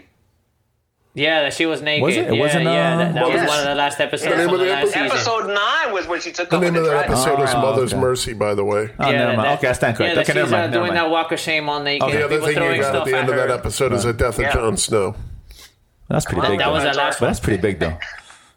Yeah, that she was naked. Was it? It yeah, wasn't, uh, yeah, that, that was Yes. one of the last episodes The name from of the the last episode- season. Episode nine was when she took The over name the of that dragon. episode is Oh, Mother's okay. Mercy, by the way. Oh, never mind. that- Okay, I stand corrected. Yeah, Okay, that never she's mind, uh, never doing mind. that walk of shame on naked. The other people thing you throwing got at stuff the end of her. that episode is the death of Yeah. Jon Snow. That's pretty That- big. that though. was the last But one. that's pretty big though.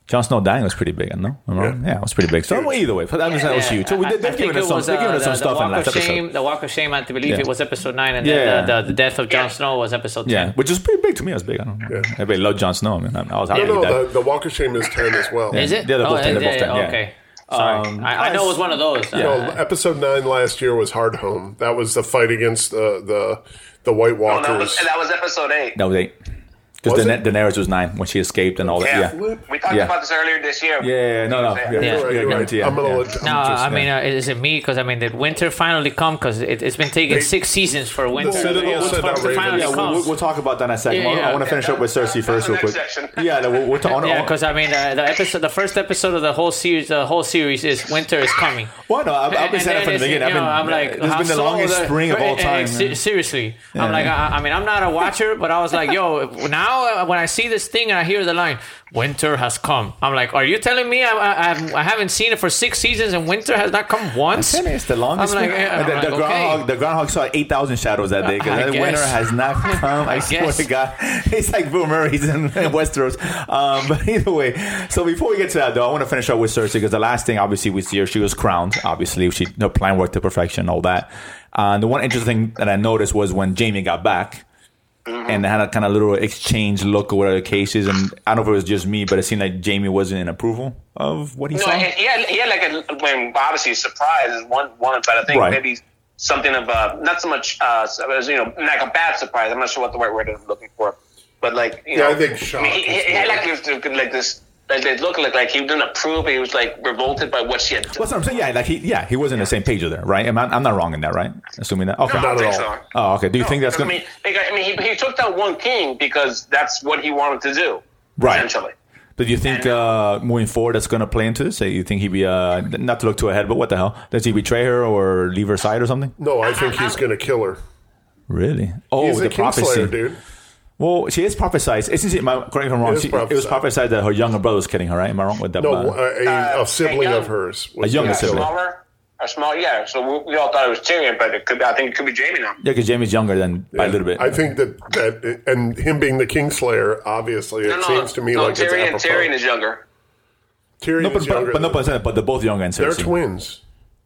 Jon Snow dying was pretty big, no? Am I wrong? Yeah. yeah, it was pretty big. So well, either way, that was, that was huge. So we did, they've given us some, was, they've given us some the, stuff the in last shame, episode. The Walk of Shame, I believe Yeah. it was episode nine, and Yeah. then the, the, the death of Jon Snow was episode ten. Yeah, which is pretty big to me. It was big. I don't know. Yeah. Everybody loved Jon Snow. I mean, I was happy No, with no, that. the, the Walk of Shame is ten as well. Is it? Yeah, they're both oh, ten, they're yeah, both ten, yeah. Okay. Sorry. Um, I, I know it was one of those. You know, Uh, episode nine last year was Hard Home. That was the fight against the the, the White Oh, Walkers. that was that was episode eight. That was eight. Because Was da- it? Daenerys was nine when she escaped and all that. Yeah. Yeah. We talked Yeah. about this earlier this year. Yeah, no, no. Yeah, Yeah. You're right, yeah, you're right. guarantee, yeah, I'm gonna yeah. let, no, I'm just, I mean, uh, is it me? Because I mean, did winter finally come? Because it, it's been taking They- six seasons for winter The Citadel to sent out finally Ravens. Yeah, come. we'll, we'll talk about that in a second. Yeah, yeah. I want to finish up with Cersei That's first, the real next quick. section. Yeah, no, we'll, we'll talk. Yeah, because I mean, uh, the episode, the first episode of the whole series, the whole series is winter is coming. Well, no, I've, I've been And saying it then from the it's, beginning. I've you know, been, I'm like, this has how been the so longest the- spring of all eh, eh, time. se- man. seriously, Yeah. I'm like, I, I mean, I'm not a watcher, but I was like, yo, now uh, when I see this thing and I hear the line, winter has come, I'm like, are you telling me I, I, I've- I haven't seen it for six seasons and winter has not come once? Ten is the longest. I'm like, spring. yeah, I'm the, like, the, okay. groundhog, the groundhog saw eight thousand shadows that day. I Because the guess. winter has not come. I, I swear guess. to God, it's like Bill Murray's in, in Westeros. Um, but either way, so before we get to that, though, I want to finish up with Cersei because the last thing, obviously, we see her, she was crowned. Obviously, she her plan worked to perfection, all that. Uh, and the one interesting thing that I noticed was when Jaime got back. Mm-hmm. And they had a kind of little exchange look or whatever the case is. And I don't know if it was just me, but it seemed like Jaime wasn't in approval of what he No, saw. he, he had he had like a when obviously surprise is one one, but I think Right. maybe something of a not so much uh as, you know like a bad surprise. I'm not sure what the right word I'm looking for, but like you Yeah, know, I think shock I mean, he, is he had more. like this like this. Like it looked like, like he didn't approve. He was like revolted by what she had done. What's what I'm saying? Yeah, like he, yeah, he was in the same page with her, right? Am I, I'm not wrong in that, right? Assuming that. Okay. No, I Not don't at think all. so. Oh, okay. Do you No, think that's I gonna? mean, like, I mean, he, he took down one king because that's what he wanted to do. Right. Essentially. But do you think uh, moving forward that's going to play into this? You think he'd be uh, not to look too ahead, but what the hell? Does he betray her or leave her side or something? No, I think he's going to kill her. Really? Oh, He's the a Kingslayer, prophecy. dude. Well, she is prophesied. Isn't she? Am I, correct me if I'm wrong. It is She, it was prophesied. prophesied that her younger brother was killing her, right? Am I wrong with that? No, uh, a, a, a sibling young- of hers. was A younger gonna kill sibling. her. Smaller, a small, yeah. So we, we all thought it was Tyrion, but it could. Be, I think it could be Jaime now. yeah, because Jamie's younger than by a little bit. I think that, that, and him being the Kingslayer, obviously, it No, no, seems to me no, like it's Tyrion. apropos. Tyrion is younger. Tyrion no, but, is but, younger. but no, than- but, but they're both younger and they're Cersei. twins.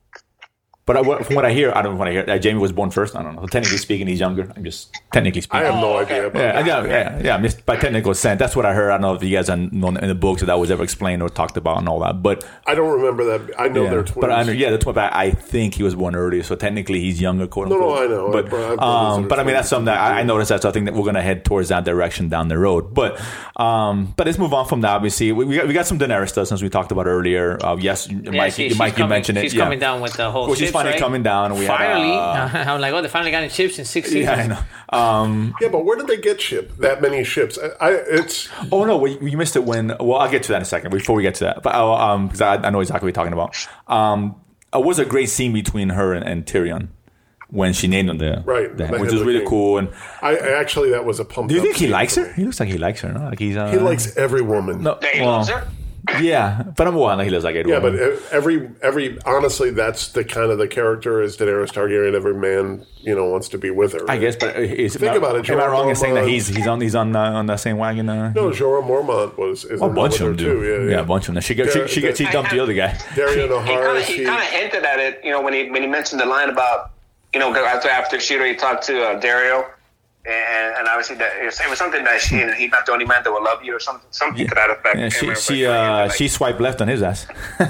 But I, what- from what I hear, I don't know what I hear. Uh, Jamie was born first. I don't know. Technically speaking, he's younger. I'm just technically I speaking. have no Oh, okay. idea. About Yeah, that. yeah, yeah, yeah. Just by technical sense, that's what I heard. I don't know if you guys have known in the books that that was ever explained or talked about and all that. But I don't remember that. I know yeah, they're twins. but I know, yeah, that's what. But I think he was born earlier, so technically he's younger. Quote No, unquote. no, I know. But I- I have brothers um, that but are I mean, that's twins. something that I, I noticed. That so I think that we're gonna head towards that direction down the road. But um, but let's move on from that. Obviously, we, we got we got some Daenerys stuff since we talked about earlier. Uh, yes, Yeah, Mike, she- you, she's Mike, you coming- mentioned it. She's yeah. coming down with the whole. Well, she's chips, finally right? coming down. We had, Finally, uh, I'm like, oh, they finally got any chips in six seasons. Yeah, I know. Um, Yeah, but where did they get shipped? That many ships? I, I it's Oh no, well, you missed it when. Well, I'll get to that in a second. Before we get to that, but uh, um, because I, I know exactly what you're talking about. Um, it was a great scene between her and, and Tyrion when she named him the Right, the- the which Hand was of really King. cool. And I I actually that was a pump. do you up think he scene likes for her? me. He looks like he likes her. No, like he's uh, He likes every woman. no, Yeah, he well, loves her. Yeah, but I'm one. Like he looks like Yeah, everyone. but every every honestly, that's the kind of the character is Daenerys Targaryen. Every man, you know, wants to be with her. I guess. But is, Think about it, Am I Jorah wrong in saying that Mormont. he's he's on he's on uh, on the same wagon? Uh, No, Jorah Mormont was is a in love bunch with of her them do. too. Yeah, yeah. a bunch of them. She got she, she, got- she dumped the other guy. Darian He kind O'Hara. of he she- kind of hinted at it, you know, when he when he mentioned the line about, you know, after after she already talked to uh, Dario, and, and obviously that it was, it was something that she he's not the only man that will love you or something something to that effect. Yeah, I she remember she if I- uh, like- she swiped left on his ass.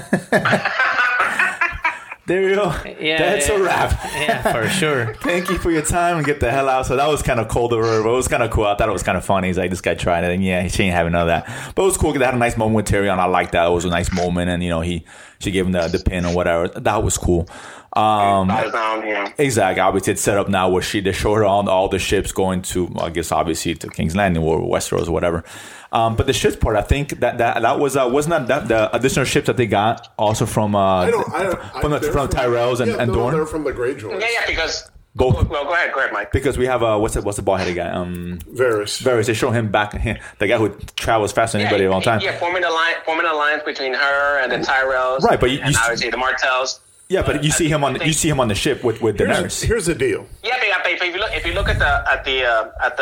There you go. Yeah, That's yeah. a wrap. Yeah, for sure. Thank you for your time and get the hell out. So that was kind of cold of her, but it was kind of cool. I thought it was kind of funny. He's like, this guy tried it, and yeah, she ain't having none of that. But it was cool. They had a nice moment with Tyrion. I liked that. It was a nice moment, and you know, he she gave him the, the pin or whatever. That was cool. Um, Bows down, yeah. Exactly. Obviously, it's set up now where she they show her on all the ships going to, well, I guess, obviously to King's Landing or Westeros or whatever. Um, but the ships part, I think that that, that was uh, wasn't that, that the additional ships that they got also from uh, I don't. I, I, from the they're from Tyrells and, yeah, and no, Dorne. They're from the Greyjoys. Yeah, yeah, because Both. Well, go ahead, go ahead, Mike. Because we have uh, what's the, what's the bald headed guy? Um, Varys. Varys. They show him back, the guy who travels faster than anybody yeah, of all time. Yeah, forming an alliance, forming an alliance between her and the Tyrells, Right, but you- and you- obviously the Martells. Yeah, but you see him on you see him on the ship with with Here's, Daenerys. here's the deal. Yeah, but, but if you look, if you look at the at the uh, at the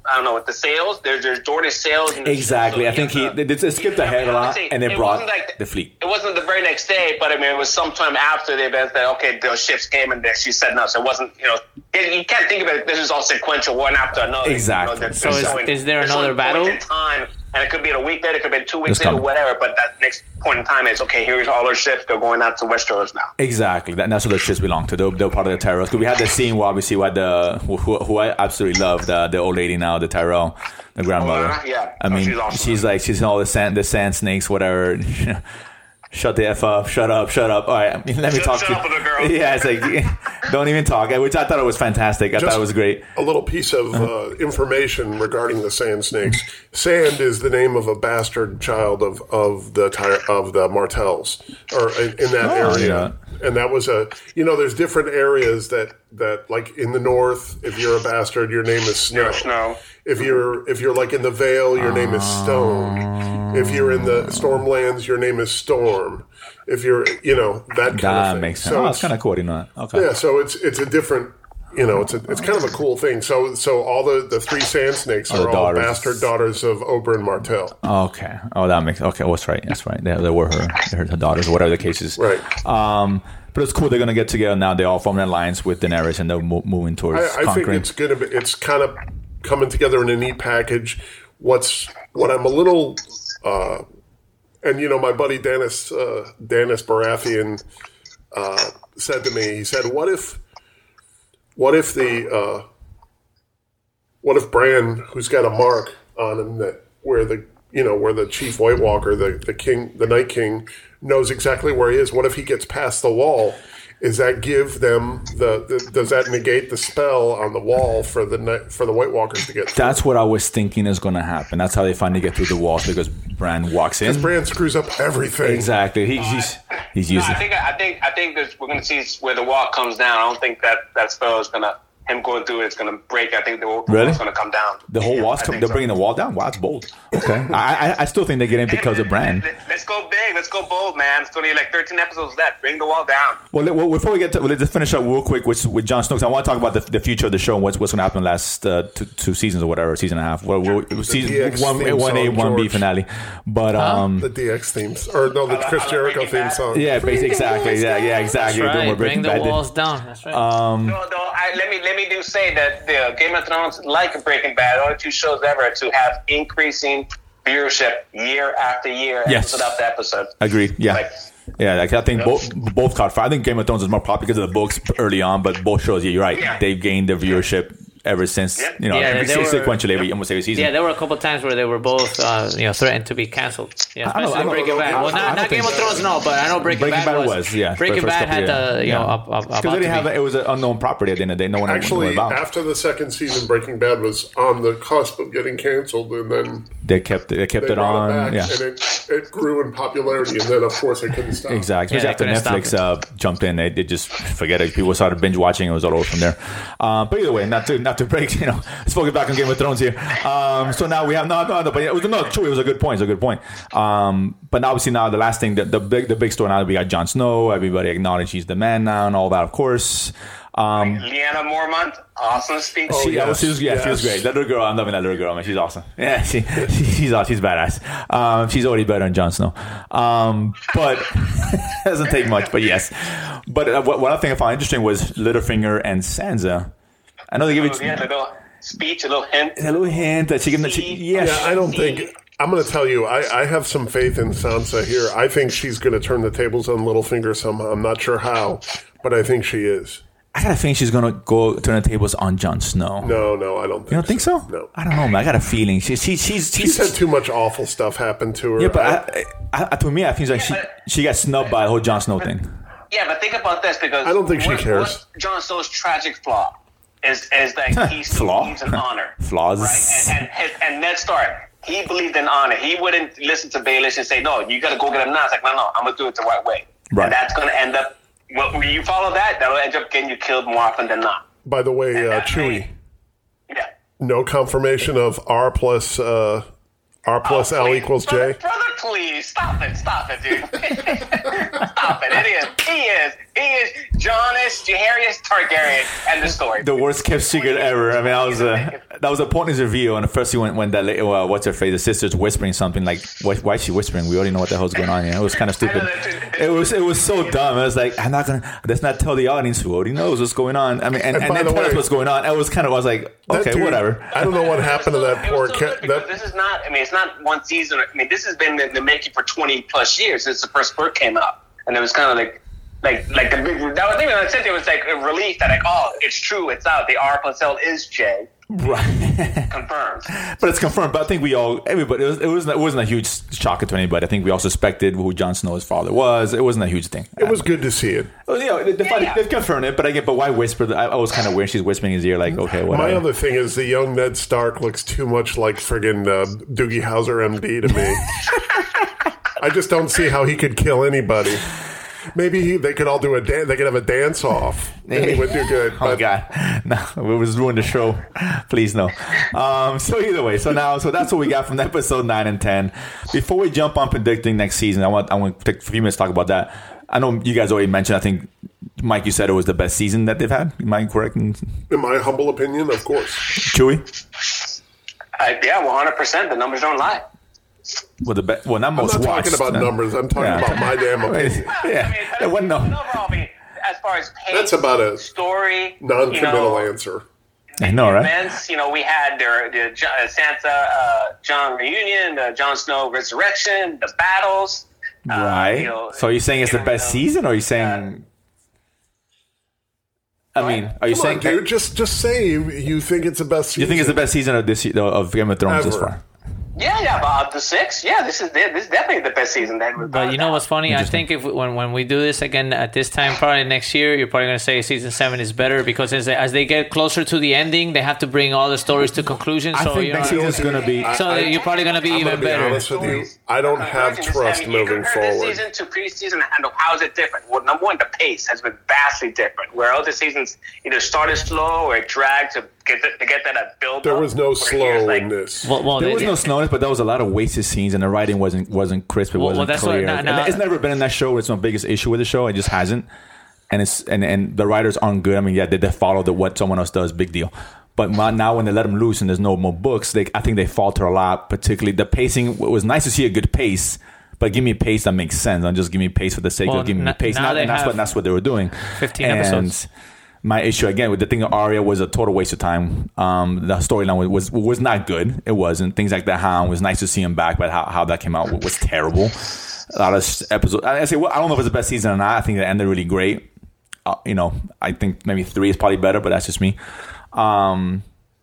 I don't know what the sales. There's there's Jordan sales. And Exactly. so I think he the, they, they skipped ahead a lot, and they brought like, the fleet. It wasn't the very next day, but I mean, it was sometime after the event that okay, those ships came and she said no. So it wasn't, you know, it, you can't think of it. This is all sequential, one after another. Exactly. You know, so is, showing, is there another battle? In time, and it could be in a week later, it could be two weeks It's later, coming. whatever. But that next point in time is okay. Here's all our ships. They're going out to Westeros now. Exactly. That, that's what the ships belong to. They're, they're part of the Tyrells. Because we had the scene where obviously we had the who, who, who I absolutely love, the the old lady now, the Tyrell, the grandmother. Oh, yeah. I mean, oh, she's, awesome. she's like she's in all the sand, the sand snakes, whatever. Shut the F up, shut up, shut up. All right, I mean, let me Shut- talk shut to up you. with the girl. Yeah, it's like, don't even talk, which I thought it was fantastic. I Just thought it was great. A little piece of uh, information regarding the Sand Snakes. Sand is the name of a bastard child of of the Ty- of the Martells, or in, in that Oh, area. yeah. And that was a, you know, there's different areas that that like in the north, if you're a bastard, your name is Snow. You're Snow. If you're if you're like in the Vale, your name is Stone. If you're in the Stormlands, your name is Storm. If you're, you know, that kind That of thing. makes sense. So Oh, that's it's- kind of cool, you know. Okay. yeah, so it's it's a different, you know, it's a, it's kind of a cool thing. So so all the, the three Sand Snakes Oh, the are all daughters. bastard daughters of Oberyn Martell. Okay. Oh, that makes okay. Oh, that's right. That's right. They, they were her, her, her daughters, or whatever the case is. Right. Um, but it's cool. They're gonna get together now. They all form an alliance with Daenerys, and they're mo- moving towards I, I think conquering. it's gonna be, it's kind of coming together in a neat package. What's what I'm a little, uh, and you know, my buddy Dennis uh, Dennis Baratheon uh, said to me, he said, "What if, what if the, uh, what if Bran, who's got a mark on him that where the you know where the Chief White Walker, the the king, the Night King, knows exactly where he is? What if he gets past the wall?" Is that give them the, the does that negate the spell on the wall for the ni- for the White Walkers to get through? That's what I was thinking is going to happen. That's how they finally get through the walls, because Bran walks in. Bran screws up everything. Exactly. He, he's he's No, using. I think I think I think that we're going to see where the wall comes down. I don't think that that spell is going to him going through it's going to break. I think the wall Really? is going to come down. The whole Yeah, wall's I come, think they're so. bringing the wall down. Wow, that's bold. Okay, I, I I still think they get in because of Bran. Let's go big. Let's go bold, man. It's only like thirteen episodes left. Bring the wall down. Well, let- well, before we get to, well, let's just finish up real quick with with Jon Snow. 'Cause I want to talk about the, the future of the show and what's what's going to happen in the last uh, two, two seasons or whatever, season and a half. Well, we'll, D season X one, theme one A, song, one B George. finale. But um, The D X themes, or no, the I like- Chris I like Jericho Breaking theme Bad. song. yeah, basically, exactly, yeah, yeah, exactly. That's Doing right. what Breaking Bring the Bad did. walls down. That's right. Um, No, no. I, let me let me do say that the Game of Thrones, like Breaking Bad, only two shows ever to have increasing viewership year after year, Yes. episode after episode. Agreed. Yeah. Like- yeah, like I think both both caught fire. I think Game of Thrones is more popular because of the books early on, but both shows, yeah, you're right. Yeah. They've gained their viewership ever since, Yeah. you know, Yeah, they were- sequentially every, almost every season. Yeah, there were a couple times where they were both, uh, you know, threatened to be canceled. Yeah, I don't- especially I don't- Breaking Bad. I- Well, I not, don't not think- Game of Thrones, no, but I know Breaking, Breaking Bad, Bad was. was, yeah, for the Breaking first Bad couple had of the, years. you know, Yeah. up, up, Because about they to didn't have be. a, it was an unknown property at the end of the day. No one knew Actually, about. after the second season, Breaking Bad was on the cusp of getting canceled, and then They kept it, they kept they it brought on. it back, Yeah. and it, it grew in popularity, and then of course they couldn't stop. Exactly. Yeah, Especially they after couldn't Netflix uh, jumped in, they, they just forget it. People started binge watching. It was all over from there. Uh, but either way, not to not to break. You know, let's focus back on Game of Thrones here. Um, so now we have no, no, no. But it was no true. It was a good point. It's a good point. Um, but now obviously now the last thing, the, the big the big story now we got Jon Snow. Everybody acknowledged he's the man now and all that. Of course. Um, Leanna Mormont, awesome speech. Oh, She, yeah, yes, she was, yeah, she was yes. great. That little girl, I'm loving that little girl, man. She's awesome. Yeah, she, she she's awesome. She's badass. Um, she's already better than Jon Snow. Um, but doesn't take much. But yes. But uh, what, what I think I found interesting was Littlefinger and Sansa. I know they give it Yeah, a little speech, a little hint. a little hint that she can. She, yeah, Yeah, I don't think. I'm going to tell you, I, I have some faith in Sansa here. I think she's going to turn the tables on Littlefinger somehow. I'm not sure how, but I think she is. I gotta think she's gonna go turn the tables on Jon Snow. No, no, I don't think You don't think so? No. I don't know, man. I got a feeling she, she she's She's she's. had too much awful stuff happen to her. yeah, but I, I, I, to me, I think like she but- she got snubbed by the whole Jon Snow thing. Yeah, but think about this because I don't think she what, cares. What Jon Snow's tragic flaw is is that he still Flaw? believes in honor, Flaws. right? And and, his, and Ned Stark, he believed in honor. He wouldn't listen to Baelish and say, "No, you got to go get him now." It's like, no, no, I'm gonna do it the right way. Right. And that's gonna end up. Well, when you follow that, that'll end up getting you killed more often than not. By the way, uh, that Chewie, may- Yeah. no confirmation of R plus uh, R plus L Please. equals brother, J. Brother, please stop it, stop it, dude. Stop it. It is. He is. he is Jonas Jaehaerys Targaryen, and the story. The worst kept secret ever. I mean, that was a that was a pointless reveal. And the first thing when when that uh, what's her face, the sister's whispering something like, why, why is she whispering? We already know what the hell's going on here. It was kind of stupid. It was it was so dumb. I was like, I'm not gonna let's not tell the audience who already knows what's going on. I mean, and, and, and then the tell way, us what's going on. It was kind of I was like, okay, dude, whatever. I don't know what happened to that poor cat. That, this is not. I mean, it's not one season. I mean, this has been in the making for twenty plus years since the first book came out, and it was kind of like. Like, like the big, that was even I said it was like a relief that like, oh, it's true, it's out. The R plus L is J, right? Confirmed. But it's confirmed. But I think we all, everybody, it, was, it wasn't, it wasn't a huge shocker to anybody. I think we all suspected who Jon Snow's father was. It wasn't a huge thing. It was good to see it. Well, you know, they, yeah, yeah. They've confirmed it. But I get, but why whisper? I, I was kind of weird. She's whispering in his ear, like, okay, whatever. My other thing is the young Ned Stark looks too much like friggin' uh, Doogie Howser, M D, to me. I just don't see how he could kill anybody. Maybe he, they could all do a dan- they could have a dance off and he would do good. Oh God, no, it was ruin the show. Please no. Um, so either way, so now so that's what we got from episode nine and ten. Before we jump on predicting next season, I want I want to take a few minutes to talk about that. I know you guys already mentioned. I think Mike, you said it was the best season that they've had. Am I correct? In my humble opinion, of course. Chewy. Uh, yeah, one hundred percent. The numbers don't lie. Well, the be- well, not most I'm not watched, talking about no. numbers. I'm talking yeah. about my damn opinion. Yeah, I mean, it wasn't no. Overall, I mean, as far as pace, that's about a story, non-committal you know, answer. I know, right? Events, you know, we had the, the uh, Sansa, uh, Jon reunion, the Jon Snow resurrection, the battles. Right. Uh, you know, so are you saying it's the best you know, season, or are you saying? Uh, I mean, are you Come saying, on, dude? Just, just say you, you think it's the best season. You think it's the best season of this of Game of Thrones Ever. this far? Yeah, yeah, about the six. Yeah, this is this is definitely the best season that we've. But you know what's funny? I think if when when we do this again at this time, probably next year, you're probably going to say season seven is better because as they, as they get closer to the ending, they have to bring all the stories to conclusion. I so think you next know, season's going to be. So I, you're probably going to be I'm even gonna be better. Honest with you, I don't have trust I mean, moving compare forward. This season to pre-season, and how is it different? Well, number one, the pace has been vastly different. Where other seasons either started slow or it dragged to get the, to get that build. There was no slow like, in this. Well, well, There they, was no slowness, but there was a lot of wasted scenes, and the writing wasn't wasn't crisp. It Well, wasn't well, that's clear. what- now- now- it's never been in that show. It's my biggest issue with the show. It just hasn't, and it's and, and the writers aren't good. I mean, yeah, they, they follow the what someone else does, big deal. But now when they let them loose and there's no more books, they I think they falter a lot. Particularly the pacing. It was nice to see a good pace. But give me a pace that makes sense. Don't just give me pace for the sake Well, of giving me n- pace. now Not, they and that's have what that's what they were doing. fifteen and episodes. My issue again with the thing of Arya was a total waste of time. Um, the storyline was, was was not good. It wasn't. Things like the Hound was nice to see him back, but how, how that came out was terrible. A lot of episodes. I say well, I don't know if it's the best season or not. I think it ended really great. Uh, you know, I think maybe three is probably better, but that's just me. Um,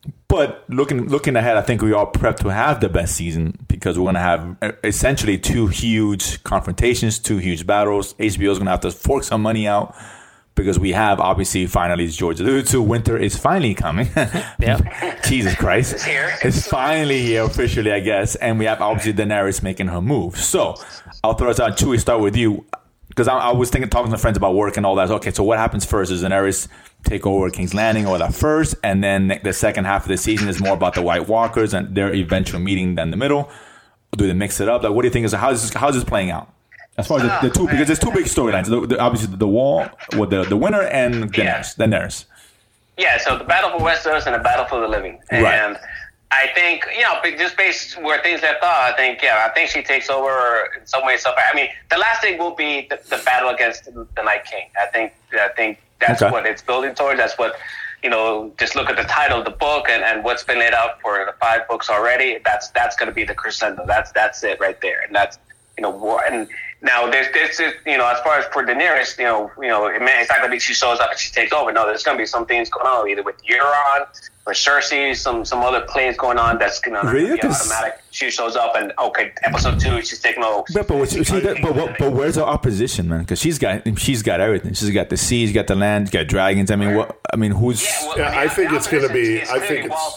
But looking looking ahead, I think we are prepped to have the best season because we're going to have essentially two huge confrontations, two huge battles. H B O is going to have to fork some money out because we have, obviously, finally, as George alluded to, winter is finally coming. Yeah. Jesus Christ. It's here. It's finally here officially, I guess. And we have, obviously, Daenerys making her move. So I'll throw it out. Chewie, start with you. Because I, I was thinking, talking to friends about work and all that. Okay, so what happens first? Is Daenerys take over King's Landing or that first? And then the second half of the season is more about the White Walkers and their eventual meeting than the middle. Do they mix it up? Like, what do you think is how is this, how is this playing out? As far as the, the two, because there's two big storylines. The, the, obviously, the Wall with the, the winner and Daenerys. Yeah. Daenerys. Yeah, so the battle for Westeros and the battle for the living. And Right. I think, you know, just based where things left off, I think, yeah, I think she takes over in some way. So I mean, the last thing will be the, the battle against the Night King. I think, I think that's Okay. what it's building towards. That's what, you know, just look at the title of the book and, and what's been laid out for the five books already. That's that's going to be the crescendo. That's that's it right there. And that's, you know, war. And now there's this, you know, as far as for Daenerys, you know, you know, it may, it's not going to be she shows up and she takes over. No, there's going to be some things going on either with Euron or Cersei, some some other plays going on that's going to Really? be automatic. She shows up and okay, episode two, she's taking over. But but, she, she, but, but, but where's the opposition, man? Because she's got she's got everything. She's got the sea, she's got the land, she's got dragons. I mean, what? I mean, who's? Yeah, well, Yeah, the- I think the it's gonna be- opposition is I think clearly it's- Wildfire.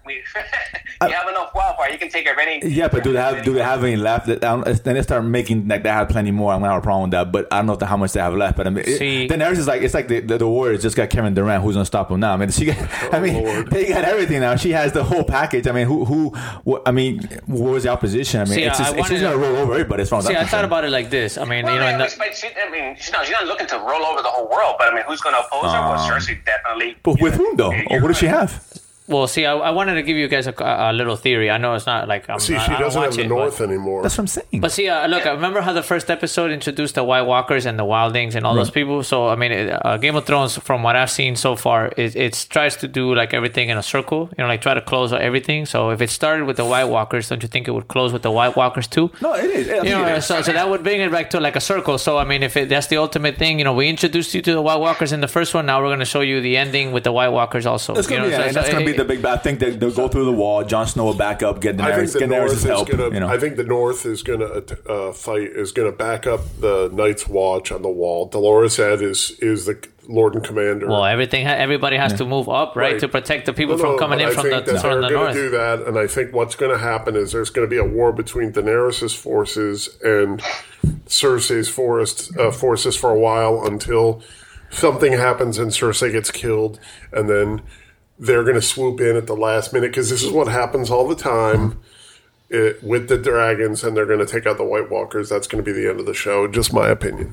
we, you have enough wildfire. You can take care of any. Yeah, but do they have do they have any left? That, I don't, then they start making like they have plenty more. I'm gonna have a problem with that. But I don't know how much they have left. But I mean, See, it, Daenerys is like it's like the, the, the Warriors just got Kevin Durant. Who's gonna stop them now? I mean, she got. Oh, I mean, Lord. they got everything now. She has the whole package. I mean, who who? What, I mean, what was the opposition? I mean, See, it's just, I it's just wanted- gonna roll over everybody. As far as See, I'm I thought concerned. about it like this. I mean, Well, you know, I, in mean, the, but she, I mean, she's not, she's not looking to roll over the whole world. But I mean, who's going to oppose her? Well, Um, Cersei definitely. But with whom though? Yeah, Or you're what does she right. have? well, see, I, I wanted to give you guys a, a little theory. I know it's not like I'm, See, I, she I don't doesn't watch have the it, North but, anymore. That's what I'm saying. but see, uh, look, I remember how the first episode introduced the White Walkers and the Wildlings and all those people. So I mean, it, uh, Game of Thrones, from what I've seen so far, it, it tries to do like everything in a circle. You know, like try to close everything. So if it started with the White Walkers, don't you think it would close with the White Walkers too? no, it is. I think You know, it is. so, so that would bring it back to like a circle. So I mean, if it, that's the ultimate thing, you know, we introduced you to the White Walkers in the first one. Now we're going to show you the ending with the White Walkers also. That's gonna you be, know, and so- that's so gonna be it- the big. I think they, they'll go through the wall. Jon Snow will back up, get I think Daenerys, the get North Daenerys' is help. gonna. You know, I think the North is gonna uh, fight is gonna back up the Night's Watch on the wall. Dolores Ed is is the Lord and Commander. Well, everything, ha- everybody has to move up, right, Right. to protect the people No, from no, coming but in I from think the that from they're the going north. to do that, and I think what's going to happen is there's going to be a war between Daenerys' forces and Cersei's forest, uh, forces for a while until something happens and Cersei gets killed, and then they're going to swoop in at the last minute because this is what happens all the time. It, with the dragons, and they're going to take out the White Walkers. That's going to be the end of the show. Just my opinion.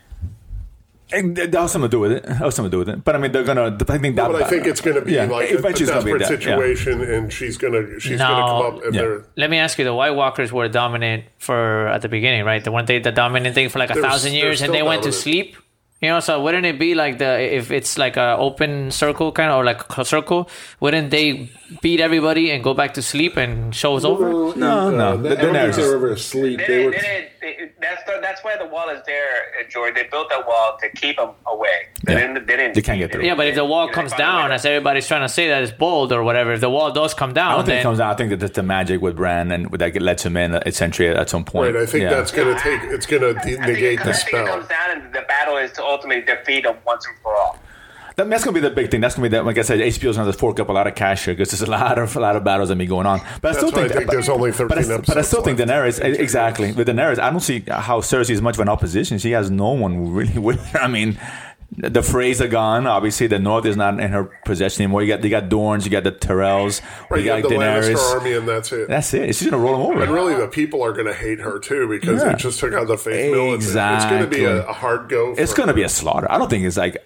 And that has something to do with it. That has something to do with it. But I mean, they're gonna. I think that. But I think it's going to be yeah, like a, a eventually it's gonna be desperate that, yeah. situation, and she's going to she's going to No. come up and Yeah. they're. Let me ask you: the White Walkers were dominant for at the beginning, right? The weren't they the dominant thing for like a They're- thousand they're years, and still they went to dominant. sleep? You know, so wouldn't it be like the if it's like a open circle kind of or like a circle? Wouldn't they beat everybody and go back to sleep and show's over? No, no. The- I don't Daenerys think is- they were ever asleep. They They were. didn't- they didn't- they- that's the, that's why the wall is there, uh, Joy. They built that wall to keep them away. They Yeah. didn't. They didn't. They can't get through. Yeah, but if the wall You know, comes they found a down, way as everybody's trying to say that it's bold or whatever, if the wall does come down, I don't think then it comes out. I think that that's the magic with Bran and that lets him in essentially at some point. Right, I think yeah. that's going to take. It's going to I think, negate it, the I think it spell. comes down, and the battle is to ultimately defeat them once and for all. That, that's gonna be the big thing. That's gonna be that. Like I said, H B O's gonna have to fork up a lot of cash here because there's a lot of a lot of battles that be going on. But I still That's why I think, think but, there's only but I, thirteen but I still think episodes Daenerys left. exactly with Daenerys. I don't see how Cersei is much of an opposition. She has no one really with her. I mean, the Freys are gone. Obviously, the North is not in her possession anymore. You got you got Dorns, you got the Tyrells, Right, you you got have the Daenerys. Lannister army, and that's it. That's it. She's gonna roll them over. And really, the people are going to hate her too because Yeah. they just took out the fake military. It's going to be a, Exactly. a hard go. For It's gonna be her. a slaughter. I don't think it's like.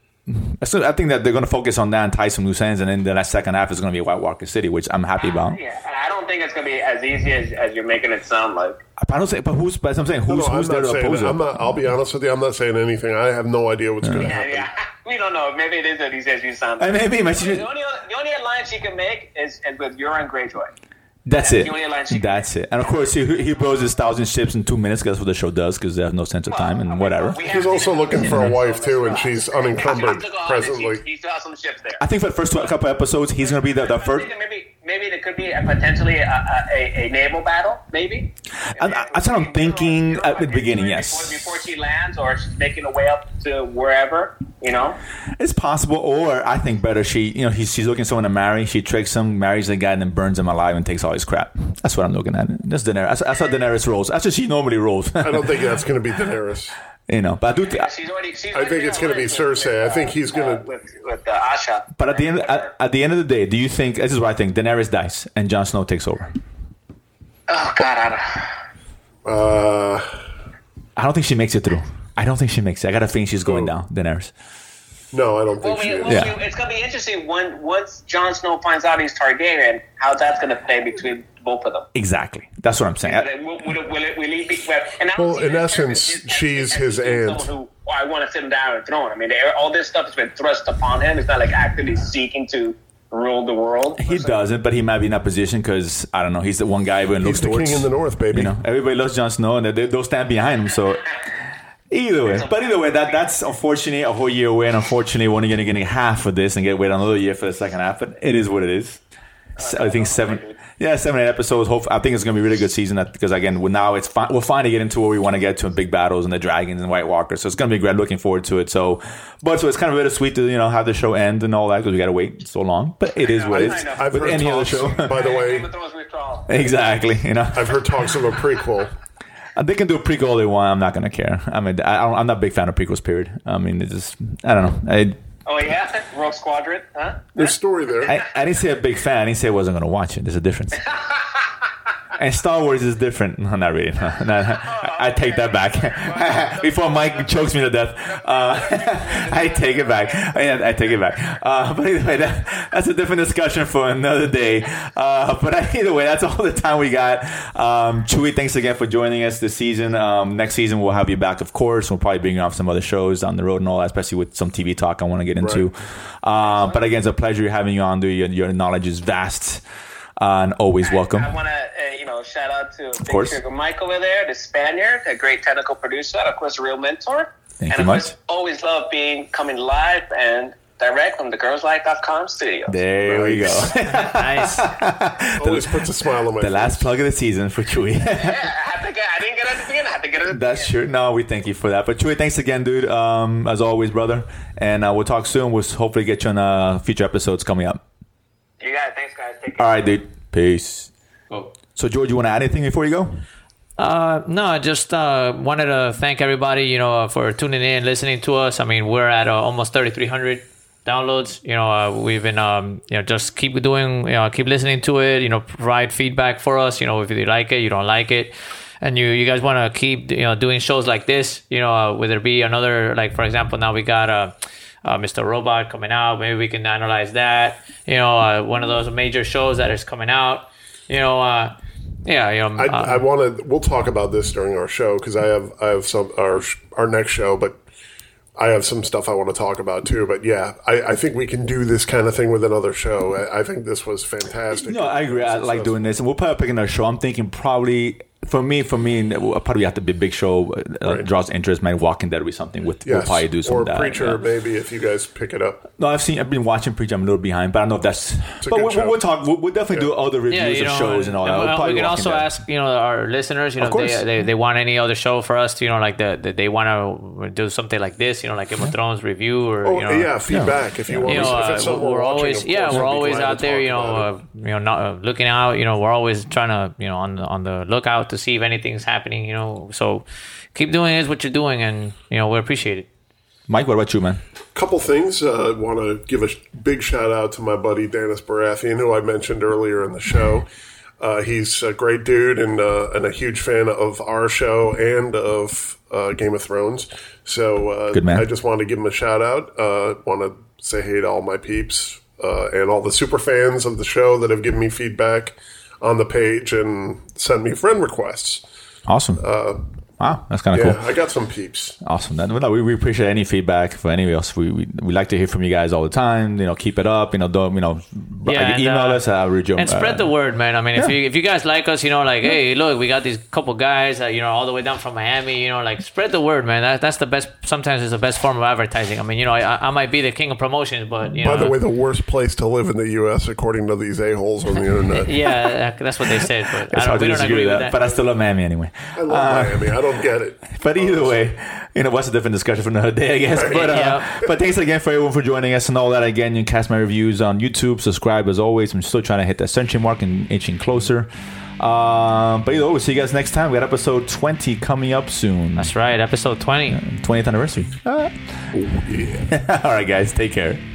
I still- I think that they're going to focus on that and tie some loose ends, and then the last second half is going to be White Walker City, which I'm happy about. Yeah, and I don't think it's going to be as easy as, as you're making it sound like. But I don't say, but who's? But I'm saying, No, who's no, who's I'm there not to saying oppose that. it? I'm not, I'll be honest with you. I'm not saying anything. I have no idea what's going to Yeah, happen. yeah. We don't know. Maybe it is as easy as you sound. I maybe, but the only the only alliance she can make is, is with Euron Greyjoy. that's that's it. the only alliance she can That's it. And of course, he he blows his thousand ships in two minutes. 'Cause that's what the show does. Because they have no sense of time and whatever. We have He's also seen- looking for a wife too, and she's unencumbered He still got- presently. He, he still has some ships there. I think for the first couple episodes, he's going to be the, the I'm first. thinking maybe maybe there could be a, potentially a, a, a naval battle. Maybe. I- I- that's what I'm thinking at the beginning, yes. Before, before she lands, or she's making her way up to wherever. You know. It's possible, or I think better. She, you know, he's, she's looking for someone to marry. She tricks him, marries the guy, and then burns him alive and takes all his crap. That's what I'm looking at. That's Daenerys. That's, that's how Daenerys rolls. That's how she normally rolls. I don't think that's going to be Daenerys. You know, but I do. Th- She's already. She's I think it's gonna be Cersei. I think he's gonna- uh, with, with uh, Asha. but at the end, at, at the end of the day, do you think this is what I think? Daenerys dies and Jon Snow takes over. Oh God, I don't. Uh, I don't think she makes it through. I don't think she makes it. I got a feeling she's going down. Daenerys. no, I don't Well, think she we, is. well, Yeah. we- it's gonna be interesting when once Jon Snow finds out he's Targaryen, how that's gonna play between both of them. Exactly. That's what I'm saying. I- Will, will, it- will, it, will he be? Well, and I don't Well, see in this essence, character as- she's as his being aunt. someone Who, oh, I want to sit him down on the throne. I mean, they- all this stuff has been thrust upon him. It's not like actively seeking to rule the world. He doesn't, but he might be in that position because I don't know. He's the one guy everyone looks He's the towards. king in the north, baby. You know, everybody loves Jon Snow, and they, they'll stand behind him. So either way, but either way, that that's unfortunately a whole year away, and unfortunately, we're only going to get half of this and get wait another year for the second half. But it is what it is. I think seven. Yeah, seven, eight episodes. Hope I think it's going to be a really good season that, because again, now it's fi- we're finally getting to where we want to get to in big battles and the dragons and White Walkers. So it's going to be great. Looking forward to it. So, but so it's kind of bittersweet to you know have the show end and all that because we got to wait so long. But it is what it is. I've with heard any other talks, show, by the way. Exactly. You know, I've heard talks of a prequel. They can do a prequel all they want. I'm not going to care. I mean, I don't, I'm not a big fan of prequels. Period. I mean, it's just I don't know. I, Oh yeah, Rogue Squadron, huh? There's story there. I, I didn't say a big fan. I didn't say I wasn't going to watch it. There's a difference. And Star Wars is different. No, not really. No, no, I, I take that back. Before Mike chokes me to death, uh, I take it back. I, I take it back. Uh, but anyway, that, that's a different discussion for another day. Uh, but either way, that's all the time we got. Um, Chewy, thanks again for joining us this season. Um, next season, we'll have you back, of course. We'll probably bring you off some other shows down the road and all that, especially with some T V talk I want to get into. Right. Uh, but again, it's a pleasure having you on. Dude. Your, your knowledge is vast. Uh, and always welcome. I, I want to, uh, you know, shout out to of Big course. Sugar Mike over there, the Spaniard, a great technical producer, and of course, a real mentor. Thank and you of much. course, always love being coming live and direct from the girls life dot com studio. There we go. Nice. Always puts a smile on my The face. last plug of the season for Chewy. Yeah, I, had to get, I didn't get it at the beginning. I had to get it at the That's beginning. true. No, we thank you for that. But Chewy, thanks again, dude. Um, as always, brother. And uh, we'll talk soon. We'll hopefully get you on uh, future episodes coming up. You got it. Thanks, guys. Take care. All right, dude. Peace. Oh. So, George, you want to add anything before you go? Uh, no, I just uh, wanted to thank everybody, you know, uh, for tuning in, listening to us. I mean, we're at uh, almost thirty-three hundred downloads. You know, uh, we've been, um, you know, just keep doing, you know, keep listening to it. You know, provide feedback for us. You know, if you like it, you don't like it, and you you guys want to keep, you know, doing shows like this. You know, uh, whether it be another, like for example, now we got uh, uh, Mister Robot coming out. Maybe we can analyze that. You know, uh, one of those major shows that is coming out. You know, uh, yeah, you know, I, uh, I want to. We'll talk about this during our show because I have I have some our our next show, but I have some stuff I want to talk about too. But yeah, I, I think we can do this kind of thing with another show. I, I think this was fantastic. No, I agree. I like doing this. And we'll probably pick another show. I'm thinking probably... For me, for me, we'll probably have to be a big show. Uh, Right. Draws interest. Maybe Walking Dead will be something. With we'll Yes. probably do some or of that. Preacher, yeah. maybe if you guys pick it up. No, I've seen. I've been watching Preacher. I'm a little behind, but I don't know if that's. a But good we'll, show. we'll talk. We'll, we'll definitely do other reviews yeah, you of know, shows and all that. and, We'll uh, probably we can Walking also Dead. ask, you know, our listeners, you know, Of if course. they, they they want any other show for us to, you know, like the, the they want to do something like this, you know, like Game of Thrones review or Oh you know, yeah, feedback if you want. you know, if uh, it's something we're we're watching, always of yeah, course, we're I'd be always glad out to there, talk you know, about uh, it. you know, not uh, looking out, you know, we're always trying to, you know, on the on the lookout to see if anything's happening, you know. So keep doing is what you're doing, and you know, we appreciate it. Mike, what about you, man? Couple things. I uh, want to give a sh- big shout out to my buddy Dennis Baratheon, who I mentioned earlier in the show. Uh, he's a great dude and uh, and a huge fan of our show and of uh, Game of Thrones. So uh, Good man. I just wanted to give him a shout out. Uh, want to say hey to all my peeps uh, and all the super fans of the show that have given me feedback on the page and sent me friend requests. Awesome. Uh, wow, that's kind of Yeah, cool. I got some peeps. Awesome. Then, no, we, we appreciate any feedback for any of us. We, we we like to hear from you guys all the time. You know, keep it up. You know, don't you know? Yeah, and, email uh, us. I'll read you. And spread the word, man. I mean, if yeah. you if you guys like us, you know, like, hey, look, we got these couple guys, that, you know, all the way down from Miami, you know, like, spread the word, man. That, that's the best. Sometimes it's the best form of advertising. I mean, you know, I, I might be the king of promotions, but you By know, the way, the worst place to live in the U S according to these a-holes on the internet. yeah, that's what they said. But It's I hard don't, to we don't disagree agree with with that, that. but I still love Miami anyway. I love Miami. I don't get it. But either way, you know, what's a different discussion for another day, I guess. But uh, Yeah. but thanks again for everyone for joining us and all that. Again, you can cast my reviews on YouTube. Subscribe as always. I'm still trying to hit that century mark and inching closer. Um, but either way, we'll see you guys next time. We got episode twenty coming up soon. That's right, episode twenty. twentieth anniversary. Oh, yeah. All right, guys. Take care.